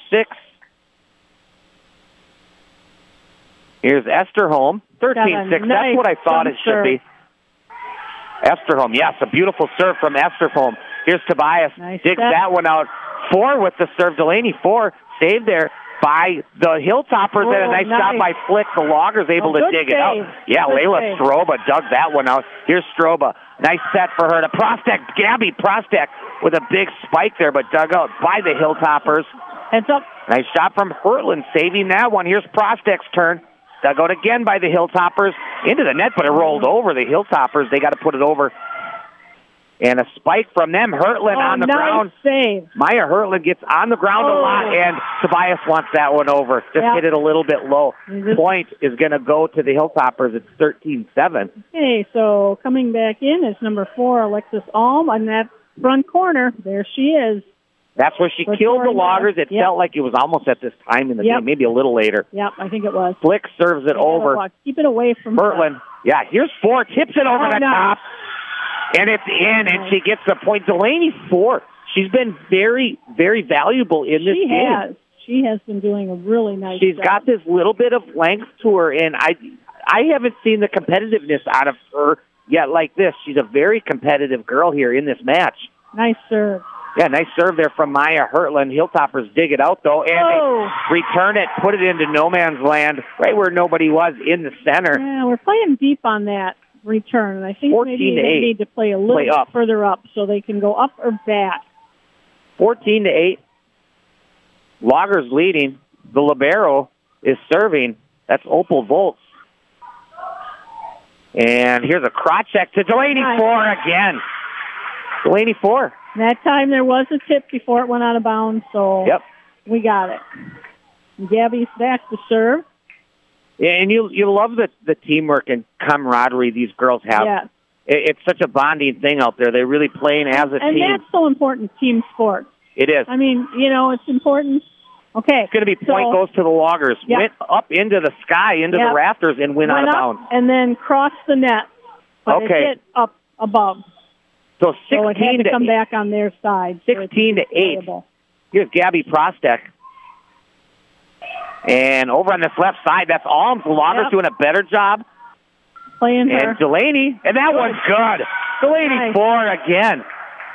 Here's Esterholm. 13-6. That's what I thought it should be. Esterholm, yes, a beautiful serve from Esterholm. Here's Tobias. Digs that one out. 4 with the serve. Delaney, 4. Saved there by the Hilltoppers, and a nice job by Flick. The Loggers able to dig it out. Yeah, Layla Stroba dug that one out. Here's Stroba. Nice set for her to Prostek. Gabby Prostek with a big spike there, but dug out by the Hilltoppers. Heads up. Nice shot from Hertlin, saving that one. Here's Prostek's turn. Dug out again by the Hilltoppers. Into the net, but it rolled over. The Hilltoppers, they got to put it over. And a spike from them. Hertlin on the ground. Save. Maya Hertlin gets on the ground a lot, and Tobias wants that one over. Just hit it a little bit low. Point is going to go to the Hilltoppers. It's 13-7. Okay, so coming back in is number 4, Alexis Alm, on that front corner. There she is. That's where she killed the Loggers. It felt like it was almost at this time in the game, maybe a little later. Yep, I think it was. Flick serves it over. Keep it away from Hertlin. Yeah, here's 4. Tips it over the top. And it's in, and she gets the point. Delaney, 4. She's been very, very valuable in this game. She has been doing a really nice job. She's got this little bit of length to her, and I haven't seen the competitiveness out of her yet like this. She's a very competitive girl here in this match. Nice serve. Yeah, nice serve there from Maya Hurtland. Hilltoppers dig it out, though, and they return it, put it into no man's land, right where nobody was in the center. Yeah, we're playing deep on that return, and I think maybe they need to play a little bit further up so they can go up or back. 14-8. Loggers leading. The libero is serving. That's Opal Volts. And here's a crotch check to Delaney Four again. Delaney Four. That time there was a tip before it went out of bounds, so we got it. Gabby's back to serve. Yeah, and you love the teamwork and camaraderie these girls have. Yeah. It's such a bonding thing out there. They're really playing as a team. And that's so important, team sports. It is. I mean, it's important. Okay. It's going to be point goes to the Loggers. Went up into the sky, into the rafters, and went out of bounds. And then crossed the net. But it hit up above. So 16 it had to come back on their side. 16-8. Here's Gabby Prostek. And over on this left side, that's Alms. The Loggers doing a better job. Playing her. And Delaney, and that one's good. Delaney Four again.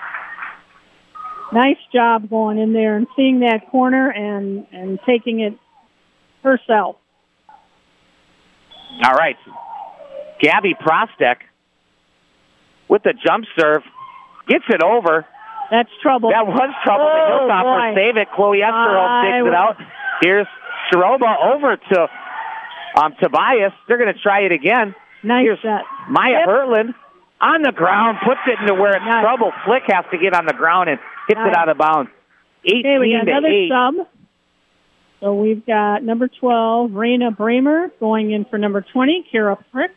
Nice job going in there and seeing that corner and taking it herself. All right. Gabby Prostek with the jump serve. Gets it over. That's trouble. That was trouble. The Hilltoppers save it. Chloe Esterholm takes it out. Here's Shiroba over to Tobias. They're going to try it again. Nice Here's set. Maya Hurtland on the ground, puts it into where it's trouble. Flick has to get on the ground and hits it out of bounds. 18-8. We got another sub. So we've got number 12, Raina Bramer, going in for number 20, Kira Flick.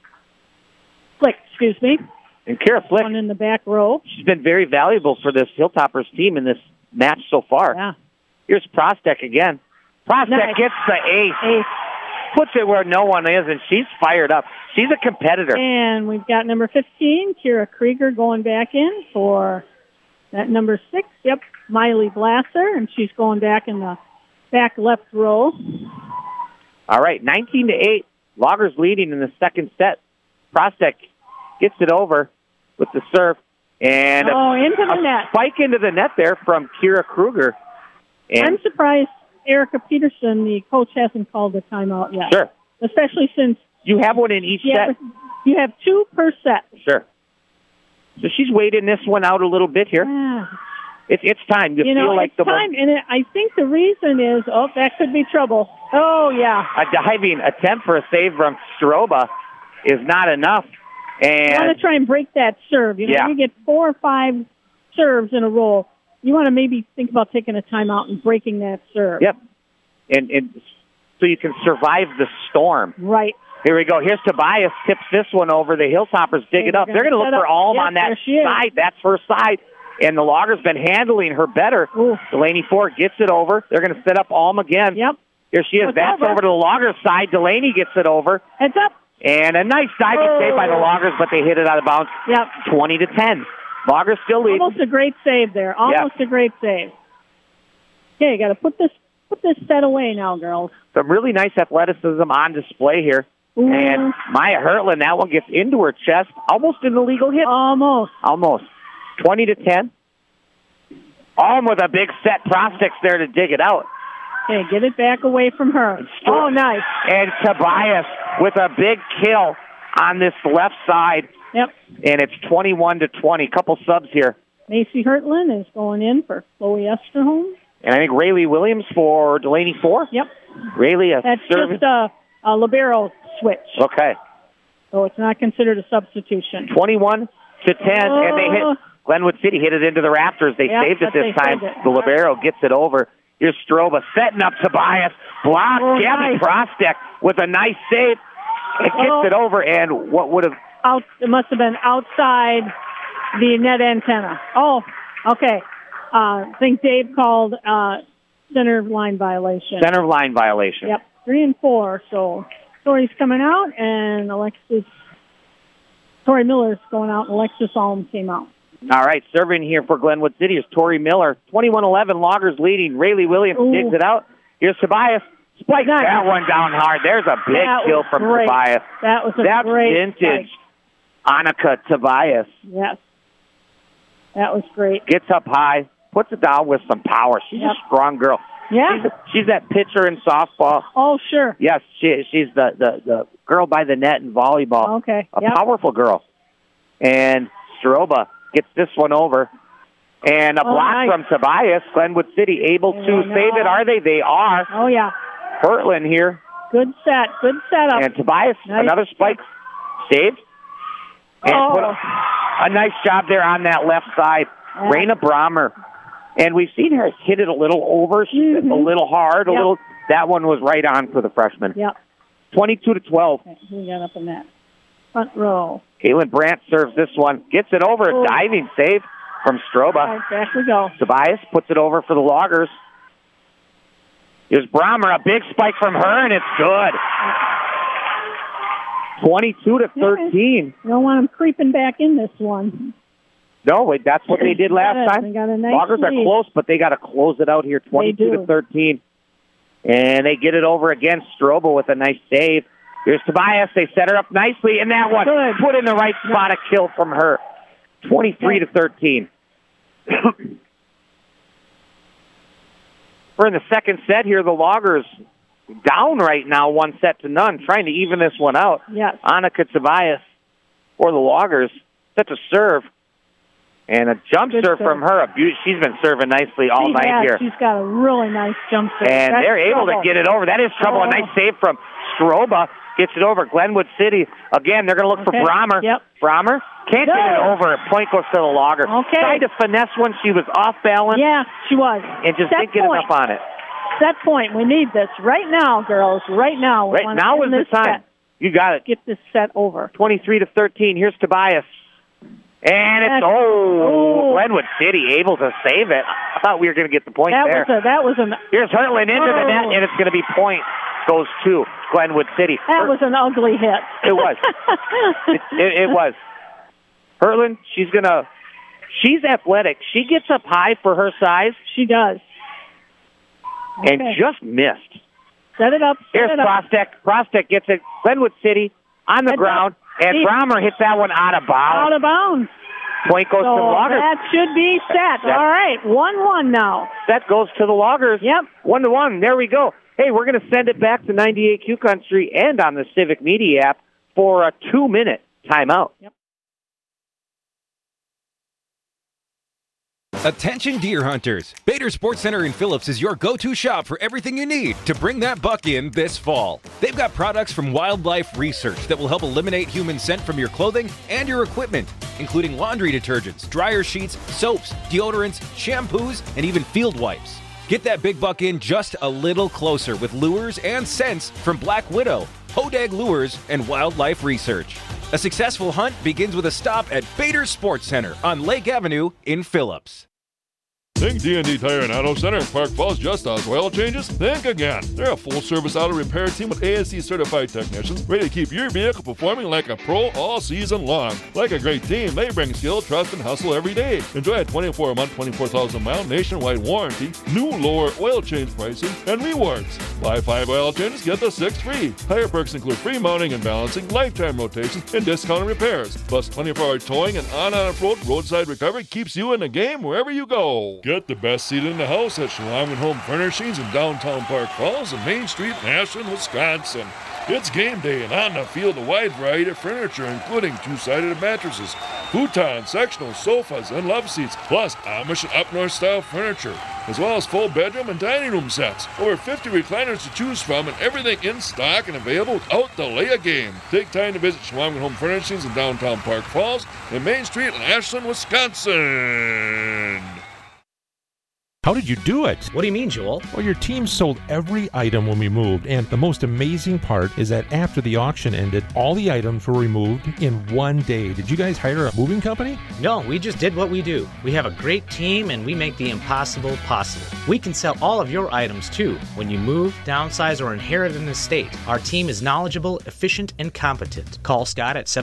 And Kara Flick, one in the back row. She's been very valuable for this Hilltoppers team in this match so far. Yeah. Here's Prostek again. Prostek gets the ace. Puts it where no one is, and she's fired up. She's a competitor. And we've got number 15, Kira Krieger, going back in for that number 6. Yep, Miley Blasser, and she's going back in the back left row. All right, 19-8. Loggers leading in the second set. Prostek gets it over with the serve. And into the net. Spike into the net there from Kira Kruger. And I'm surprised Erica Peterson, the coach, hasn't called a timeout yet. Sure. Especially since you have one in each set. You have 2 per set. Sure. So she's waiting this one out a little bit here. Yeah. It's time. You feel like it's time, and I think the reason is, that could be trouble. Oh, yeah. A diving attempt for a save from Stroba is not enough. And you want to try and break that serve. You get 4 or 5 serves in a row. You want to maybe think about taking a timeout and breaking that serve. Yep. And so you can survive the storm. Right. Here we go. Here's Tobias. Tips this one over. The Hilltoppers dig it up. They're going to look for Alm on that side. That's her side. And the Loggers been handling her better. Ooh. Delaney Ford gets it over. They're going to set up Alm again. Yep. Here she is. That's over to the Loggers side. Delaney gets it over. Heads up. And a nice diving save by the Loggers, but they hit it out of bounds. Yep. 20-10. Loggers still lead. Almost a great save there. Almost a great save. Okay, got to put this set away now, girls. Some really nice athleticism on display here. Ooh. And Maya Hurtland, that one gets into her chest, almost in the legal hit. Almost. 20-10. Alm with a big set. Prospects there to dig it out. Okay, get it back away from her. Oh, nice. And Tobias with a big kill on this left side. Yep. And it's 21-20. Couple subs here. Macy Hurtland is going in for Chloe Esterholm. And I think Rayleigh Williams for Delaney Four. Yep. Rayleigh, that's just a libero switch. Okay. So it's not considered a substitution. 21-10, and they hit Glenwood City, hit it into the rafters. They saved it this time. The libero gets it over. Here's Stroba setting up Tobias. Block. Gabby Prostek with a nice save. It gets it over, and what would have... It must have been outside the net antenna. Oh, okay. I think Dave called center of line violation. Center of line violation. Yep, 3 and 4. So Tori's coming out, and Tori Miller's going out, and Alexis Alm came out. All right, serving here for Glenwood City is Tori Miller. 21-11, Loggers leading. Rayleigh Williams digs it out. Here's Tobias. Spike that one down hard. There's a big kill from Tobias. That was That's great vintage spike. Annika Tobias. Yes. That was great. Gets up high. puts it down with some power. She's a strong girl. Yeah. She's that pitcher in softball. Oh, sure. Yes, she's the girl by the net in volleyball. Okay. A powerful girl. And Staroba gets this one over. And a block from Tobias. Glenwood City able to save it, are they? They are. Oh, yeah. Hertland here. Good setup. And Tobias, another spike saved. And put a nice job there on that left side. Raina Brommer. And we've seen her hit it a little over, a little hard, a little. That one was right on for the freshman. Yep. 22-12. Okay, who got up in that front row? Kaylin Brandt serves this one. Gets it over. A diving save from Staroba. All right, back we go. Tobias puts it over for the Loggers. Here's Brommer. A big spike from her, and it's good. 22-13. You don't want them creeping back in this one. No, wait, that's what they did last time. They got a nice Loggers lead. are close, but they got to close it out here, 22-13. And they get it over against Staroba with a nice save. Here's Tobias. They set her up nicely, and that one put in the right spot. A kill from her, 23-13. We're in the second set here. The Loggers down right now, 1-0, trying to even this one out. Yes. Annika Tobias for the Loggers set to serve. And a jump serve from her. She's been serving nicely all night here. She's got a really nice jump serve. And they're able to get it over. That is trouble. A nice save from Staroba. Gets it over. Glenwood City. Again, they're going to look for Brommer. Yep. Brommer can't get it over. Point goes to the Logger. Okay. Tried to finesse one. She was off balance. Yeah, she was. And just didn't get enough on it. Set point. We need this right now, girls. Right now. Right now is the time. You got it. Get this set over. 23-13. Here's Tobias. And it's, Glenwood City able to save it. I thought we were going to get the point there. Here's Hertland into the net, and it's going to be point. Goes to Glenwood City. That was an ugly hit. It was. it was. Hertland, she's athletic. She gets up high for her size. She does. And just missed. Set it up. Here's Prostek. Prostek gets it. Glenwood City on the ground. And Brommer hits that one out of bounds. Out of bounds. Point goes to the Loggers. That should be set. All right, 1-1 now. Set goes to the Loggers. Yep. 1-1. There we go. Hey, we're going to send it back to 98Q Country and on the Civic Media app for a 2-minute timeout. Yep. Attention deer hunters. Bader Sports Center in Phillips is your go-to shop for everything you need to bring that buck in this fall. They've got products from Wildlife Research that will help eliminate human scent from your clothing and your equipment, including laundry detergents, dryer sheets, soaps, deodorants, shampoos, and even field wipes. Get that big buck in just a little closer with lures and scents from Black Widow, Hodag Lures, and Wildlife Research. A successful hunt begins with a stop at Bader Sports Center on Lake Avenue in Phillips. Think D&D Tire and Auto Center in Park Falls just does oil changes? Think again. They're a full-service auto repair team with ASE-certified technicians ready to keep your vehicle performing like a pro all season long. Like a great team, they bring skill, trust, and hustle every day. Enjoy a 24-month, 24,000-mile nationwide warranty, new lower oil change pricing, and rewards. Buy 5 oil changes, get the 6th free. Tire perks include free mounting and balancing, lifetime rotations, and discounted repairs. Plus 24-hour towing and on-off-road roadside recovery keeps you in the game wherever you go. Get the best seat in the house at Shalom Home Furnishings in downtown Park Falls and Main Street in Ashland, Wisconsin. It's game day, and on the field, a wide variety of furniture, including two-sided mattresses, futons, sectional sofas, and love seats, plus Amish and up-north style furniture, as well as full bedroom and dining room sets. Over 50 recliners to choose from, and everything in stock and available without delay a game. Take time to visit Shalom Home Furnishings in downtown Park Falls and Main Street in Ashland, Wisconsin. How did you do it? What do you mean, Joel? Well, your team sold every item when we moved, and the most amazing part is that after the auction ended, all the items were removed in one day. Did you guys hire a moving company? No, we just did what we do. We have a great team, and we make the impossible possible. We can sell all of your items, too, when you move, downsize, or inherit an estate. Our team is knowledgeable, efficient, and competent. Call Scott at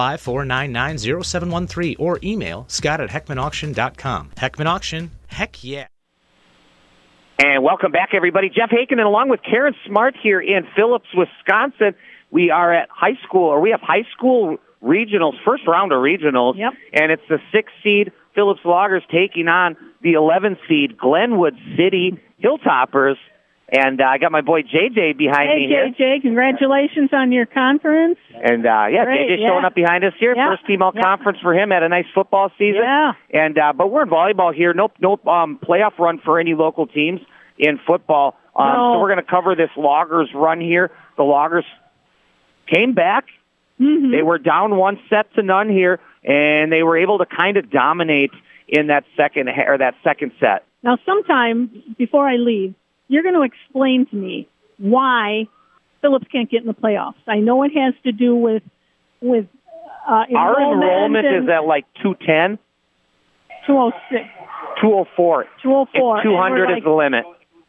715-499-0713 or email scott@heckmanauction.com. Heckman Auction, heck yeah. And welcome back, everybody. Jeff Haken, and along with Karen Smart here in Phillips, Wisconsin. We are at we have high school regionals, first round of regionals. Yep. And it's the 6th seed Phillips Loggers taking on the 11th seed Glenwood City Hilltoppers. And I got my boy JJ behind me here. Hey, JJ, congratulations on your conference. And, JJ showing up behind us here. Yeah. First team all-conference for him. Had a nice football season. Yeah. And but we're in volleyball here. No playoff run for any local teams in football. So we're going to cover this Loggers run here. The Loggers came back. Mm-hmm. They were down 1-0 here, and they were able to kind of dominate in that second set. Now, sometime before I leave, you're going to explain to me why Phillips can't get in the playoffs. I know it has to do with our enrollment is at like 210. 206. 204. 204. 200 is the limit.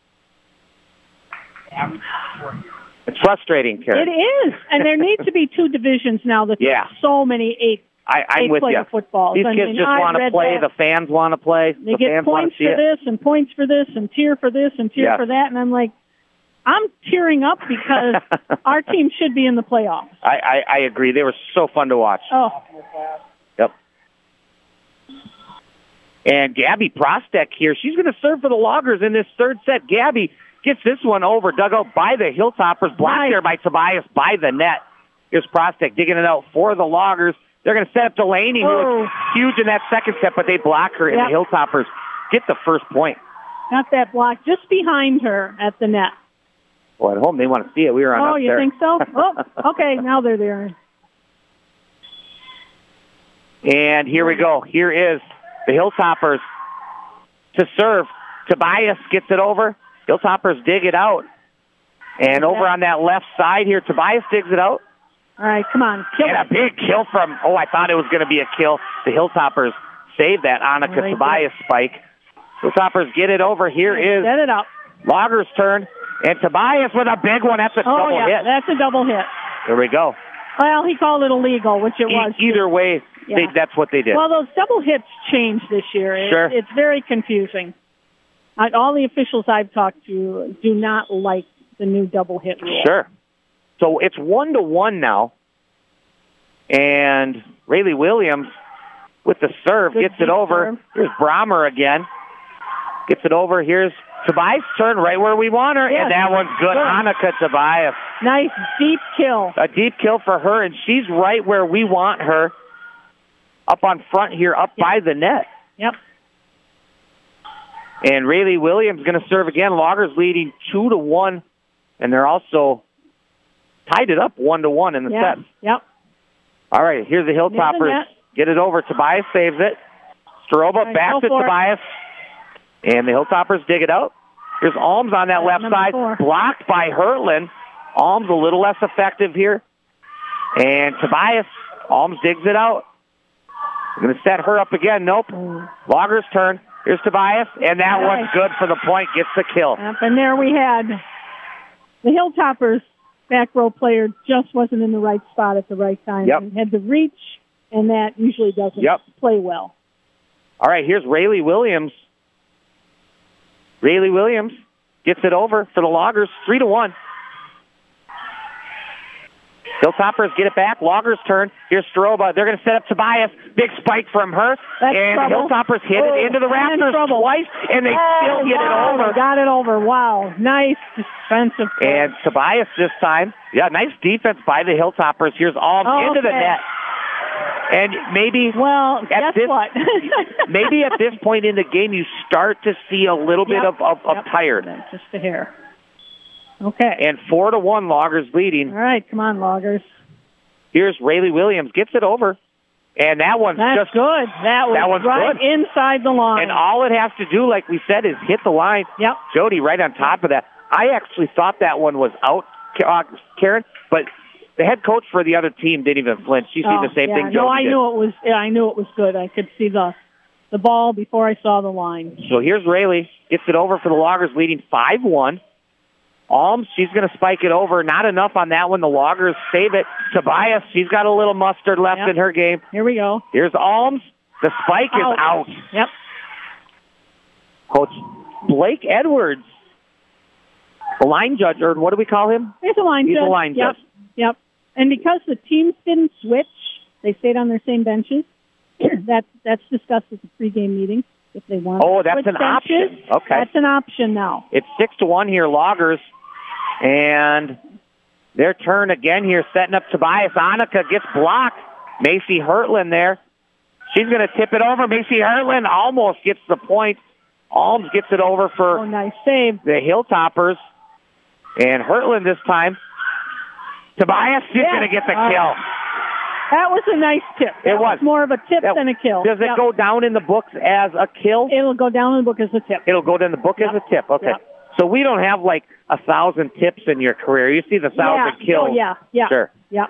It's frustrating, Karen. It is, and there needs to be two divisions now. That there's so many I'm with you. Footballs. These kids just want to play. The fans want to play. They get points for this and points for this and tier for this and tier for that, and I'm like, I'm tearing up because our team should be in the playoffs. I agree. They were so fun to watch. Oh. Yep. And Gabby Prostek here. She's going to serve for the Loggers in this third set. Gabby gets this one over, dug out by the Hilltoppers, blocked there by Tobias by the net. Here's Prostek digging it out for the Loggers. They're going to set up Delaney, who was huge in that second set, but they block her, and the Hilltoppers get the first point. Got that block just behind her at the net. Well, at home, they want to see it. We were on up there. Oh, you think so? Oh, okay, now they're there. And here we go. Here is the Hilltoppers to serve. Tobias gets it over. Hilltoppers dig it out. And over on that left side here, Tobias digs it out. All right, come on. Kill and a big kill from, I thought it was going to be a kill. The Hilltoppers save that. Annika Tobias spike. Hilltoppers get it over. Here is set it up. Loggers' turn. And Tobias with a big one. That's a double hit. That's a double hit. There we go. Well, he called it illegal, which it was. Either way, that's what they did. Well, those double hits changed this year. Sure. It's very confusing. All the officials I've talked to do not like the new double hit rule. Sure. So it's 1-1 now. And Rayleigh Williams with the serve gets it over. Serve. Here's Brahmer again. Gets it over. Here's Tobias' turn right where we want her. Yes. And that one's good. Annika Tobias. Nice deep kill. A deep kill for her, and she's right where we want her. Up on front here, up by the net. Yep. And Rayleigh Williams going to serve again. Loggers leading 2-1, and they're also tied it up 1-1 in the set. Yep. All right, here's the Hilltoppers. Get it over. Tobias saves it. Staroba back to Tobias. And the Hilltoppers dig it out. Here's Alms on that left side. 4. Blocked by Hertland. Alms a little less effective here. And Tobias, Alms digs it out. We're going to set her up again. Nope. Loggers' turn. Here's Tobias. And that one's good for the point. Gets the kill. Yep, and there we had the Hilltoppers back row player just wasn't in the right spot at the right time. Yep. He had the reach, and that usually doesn't play well. All right, here's Rayleigh Williams. Rayleigh Williams gets it over for the Loggers, 3-1. Hilltoppers get it back. Loggers' turn. Here's Staroba. They're going to set up Tobias. Big spike from her. And the Hilltoppers hit it into the rafters twice, and they still get it over. Got it over. Wow. Nice defensive play. And Tobias this time. Yeah, nice defense by the Hilltoppers. Here's Alms into the net. And maybe maybe at this point in the game you start to see a little bit of tired. Just a hair. Okay. And 4-1, Loggers leading. All right, come on, Loggers. Here's Rayleigh Williams, gets it over. And that one's just good. That one's right inside the line. And all it has to do, like we said, is hit the line. Yep. Jody right on top of that. I actually thought that one was out, Karen, but the head coach for the other team didn't even flinch. She seen the same thing Jody did. I knew it was good. I could see the ball before I saw the line. So here's Rayleigh, gets it over for the Loggers, leading 5-1. Alms, she's going to spike it over. Not enough on that one. The Loggers save it. Tobias, she's got a little mustard left in her game. Here we go. Here's Alms. The spike is out. Yep. Coach Blake Edwards, the line judge, or what do we call him? He's a line judge. He's a line judge. Yep. And because the teams didn't switch, they stayed on their same benches. That's discussed at the pregame meeting if they want. Oh, that's an option. Okay. That's an option now. It's 6-1 here, Loggers. And their turn again here, setting up Tobias. Annika gets blocked. Macy Hertland there. She's going to tip it over. Macy Hertland almost gets the point. Alms gets it over for nice save. The Hilltoppers. And Hertland this time. Tobias is going to get the kill. That was a nice tip. It was more of a tip than a kill. Does it go down in the books as a kill? It'll go down in the book as a tip. It'll go down in the book as a tip. Okay. So we don't have like 1,000 tips in your career. You see the 1,000 kills. Oh, yeah. Sure. Yeah.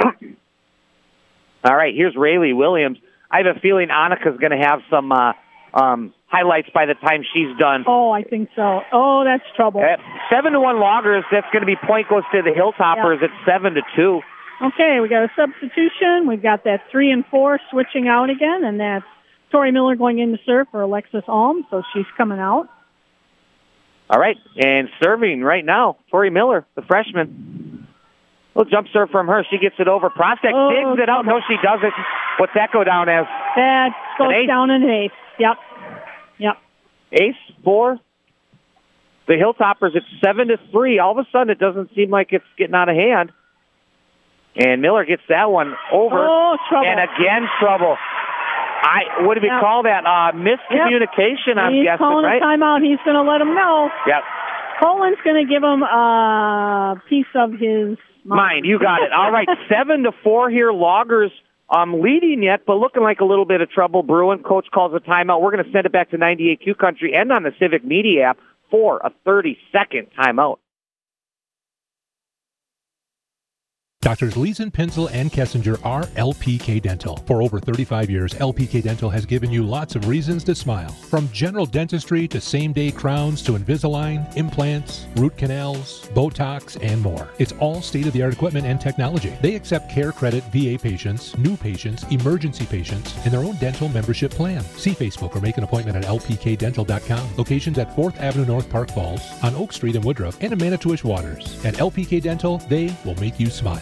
All right, here's Rayleigh Williams. I have a feeling Annika's going to have some highlights by the time she's done. Oh, I think so. Oh, that's trouble. 7-1 Loggers. That's going to be point goes to the Hilltoppers at 7-2. Okay, we got a substitution. We've got that 3 and 4 switching out again, and that's Tori Miller going in to serve for Alexis Alm, so she's coming out. All right, and serving right now, Tori Miller, the freshman. Little jump serve from her. She gets it over. Prospect digs it out. No, she doesn't. What's that go down as? That goes down an ace. Yep. Ace for the Hilltoppers. It's 7-3. All of a sudden, it doesn't seem like it's getting out of hand. And Miller gets that one over. Oh, trouble. And again, trouble. What do we call that? Miscommunication, I'm guessing, calling right? a timeout. He's going to let him know. Yep. Colin's going to give him a piece of his mind. You got it. All right, 7-4 here. Loggers leading yet, but looking like a little bit of trouble brewing. Coach calls a timeout. We're going to send it back to 98Q Country and on the Civic Media app for a 30-second timeout. Doctors Leeson, Pinsel, and Kessinger are LPK Dental. For over 35 years, LPK Dental has given you lots of reasons to smile. From general dentistry to same-day crowns to Invisalign, implants, root canals, Botox, and more. It's all state-of-the-art equipment and technology. They accept Care Credit VA patients, new patients, emergency patients, and their own dental membership plan. See Facebook or make an appointment at lpkdental.com. Locations at 4th Avenue North Park Falls, on Oak Street in Woodruff, and in Manitowish Waters. At LPK Dental, they will make you smile.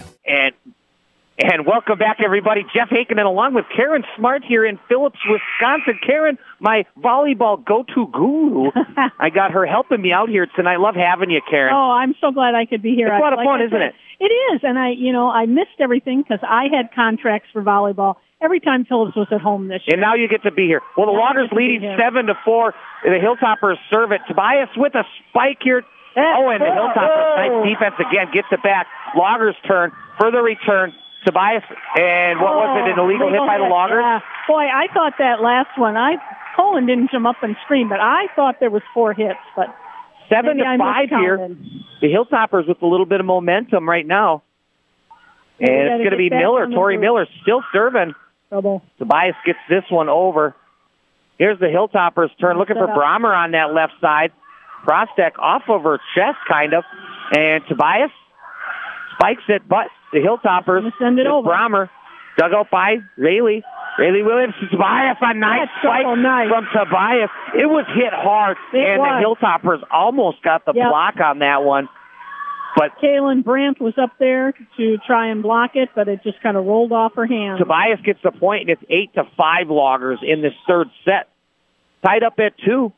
And welcome back, everybody. Jeff Haken along with Karen Smart here in Phillips, Wisconsin. Karen, my volleyball go-to guru. I got her helping me out here tonight. Love having you, Karen. Oh, I'm so glad I could be here. It's a lot of fun, isn't it? It is, and I missed everything because I had contracts for volleyball every time Phillips was at home this year. And now you get to be here. Well, the Loggers leading 7-4. The Hilltoppers serve it. Tobias with a spike here. And the Hilltoppers, nice defense again, gets it back. Loggers turn, further return. Tobias, and what was it, an illegal hit by the Loggers? Yeah. Boy, I thought that last one, Colin didn't jump up and scream, but I thought there was 4 hits. But 7-5 here. The Hilltoppers with a little bit of momentum right now. And it's going to be Miller. Tori Miller still serving. Trouble. Tobias gets this one over. Here's the Hilltoppers turn, looking for Brahmer on that left side. Prostek off of her chest, kind of. And Tobias spikes it, but the Hilltoppers send it over. Brahmer dug out by Rayleigh Williams. Tobias, a nice spike from Tobias. It was hit hard, the Hilltoppers almost got the block on that one. But Kaylin Brandt was up there to try and block it, but it just kind of rolled off her hand. Tobias gets the point, and it's 8-5 Loggers in this third set. Tied up at 2.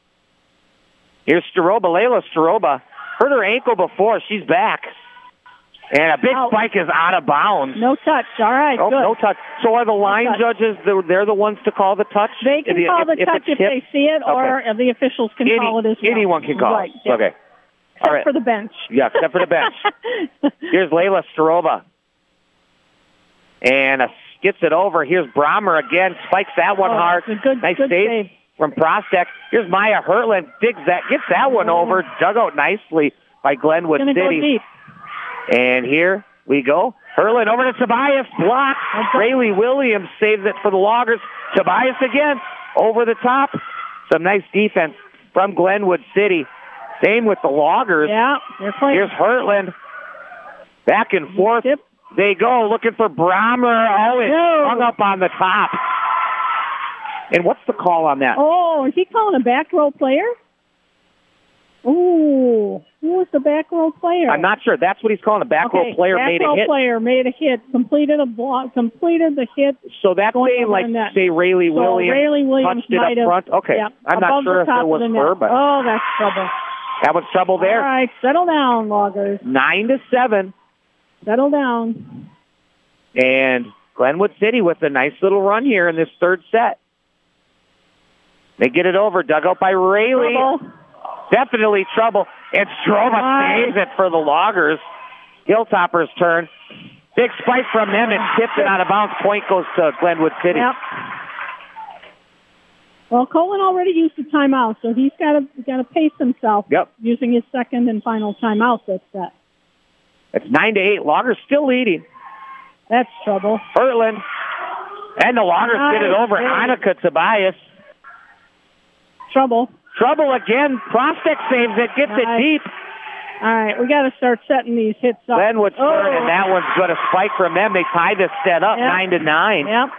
Here's Staroba, Layla Staroba. Hurt her ankle before. She's back. And a big spike is out of bounds. No touch. All right, good. No touch. So are the line judges, they're the ones to call the touch? They can call the touch if they see it, or the officials can call it as well. Anyone can call it. Yeah. Okay. Except for the bench. Yeah, except for the bench. Here's Layla Staroba. And gets it over. Here's Brahmer again. Spikes that one hard. Nice save from Prostek. Here's Maya Hertland. Gets that one over. Dug out nicely by Glenwood City. Go deep. And here we go. Hertland over to Tobias. Blocked. Rayleigh Williams saves it for the Loggers. Tobias again. Over the top. Some nice defense from Glenwood City. Same with the Loggers. Yeah, they're playing. Here's Hertland. Back and forth. They go. Looking for Brahmer. Oh, it's hung up on the top. And what's the call on that? Oh, is he calling a back row player? Ooh, who was the back row player? I'm not sure. That's what he's calling. The back row player made a hit. Back row player made a hit, completed the hit. So that's saying, like, say, Rayleigh Williams touched it up front? Okay. Yeah, I'm not sure if it was her, but... Oh, that's trouble. That was trouble there. All right, settle down, Loggers. 9-7. Settle down. And Glenwood City with a nice little run here in this third set. They get it over, dug out by Rayleigh. Trouble. Definitely trouble. And Stroma saves it for the Loggers. Hilltoppers turn. Big spike from them and tipped it out of bounds. Point goes to Glenwood City. Yep. Well, Colin already used the timeout, so he's got to pace himself. Yep. Using his second and final timeout. That's that. It's 9-8. Loggers still leading. That's trouble. Heartland. And the Loggers get it over. Annika Tobias. Trouble again. Prospect saves it, gets it deep. All right, we got to start setting these hits up. Glenwood's third, and that one's going to spike from them. They tie this set up 9-9. Yep.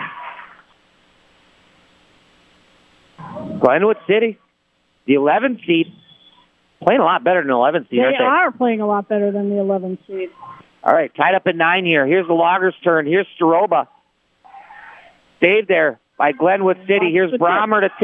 Glenwood City, the 11th seed, playing a lot better than the 11th seed. They are playing a lot better than the 11th seed. All right, tied up at 9 here. Here's the Loggers' turn. Here's Staroba. Saved there by Glenwood City. Here's Brommer to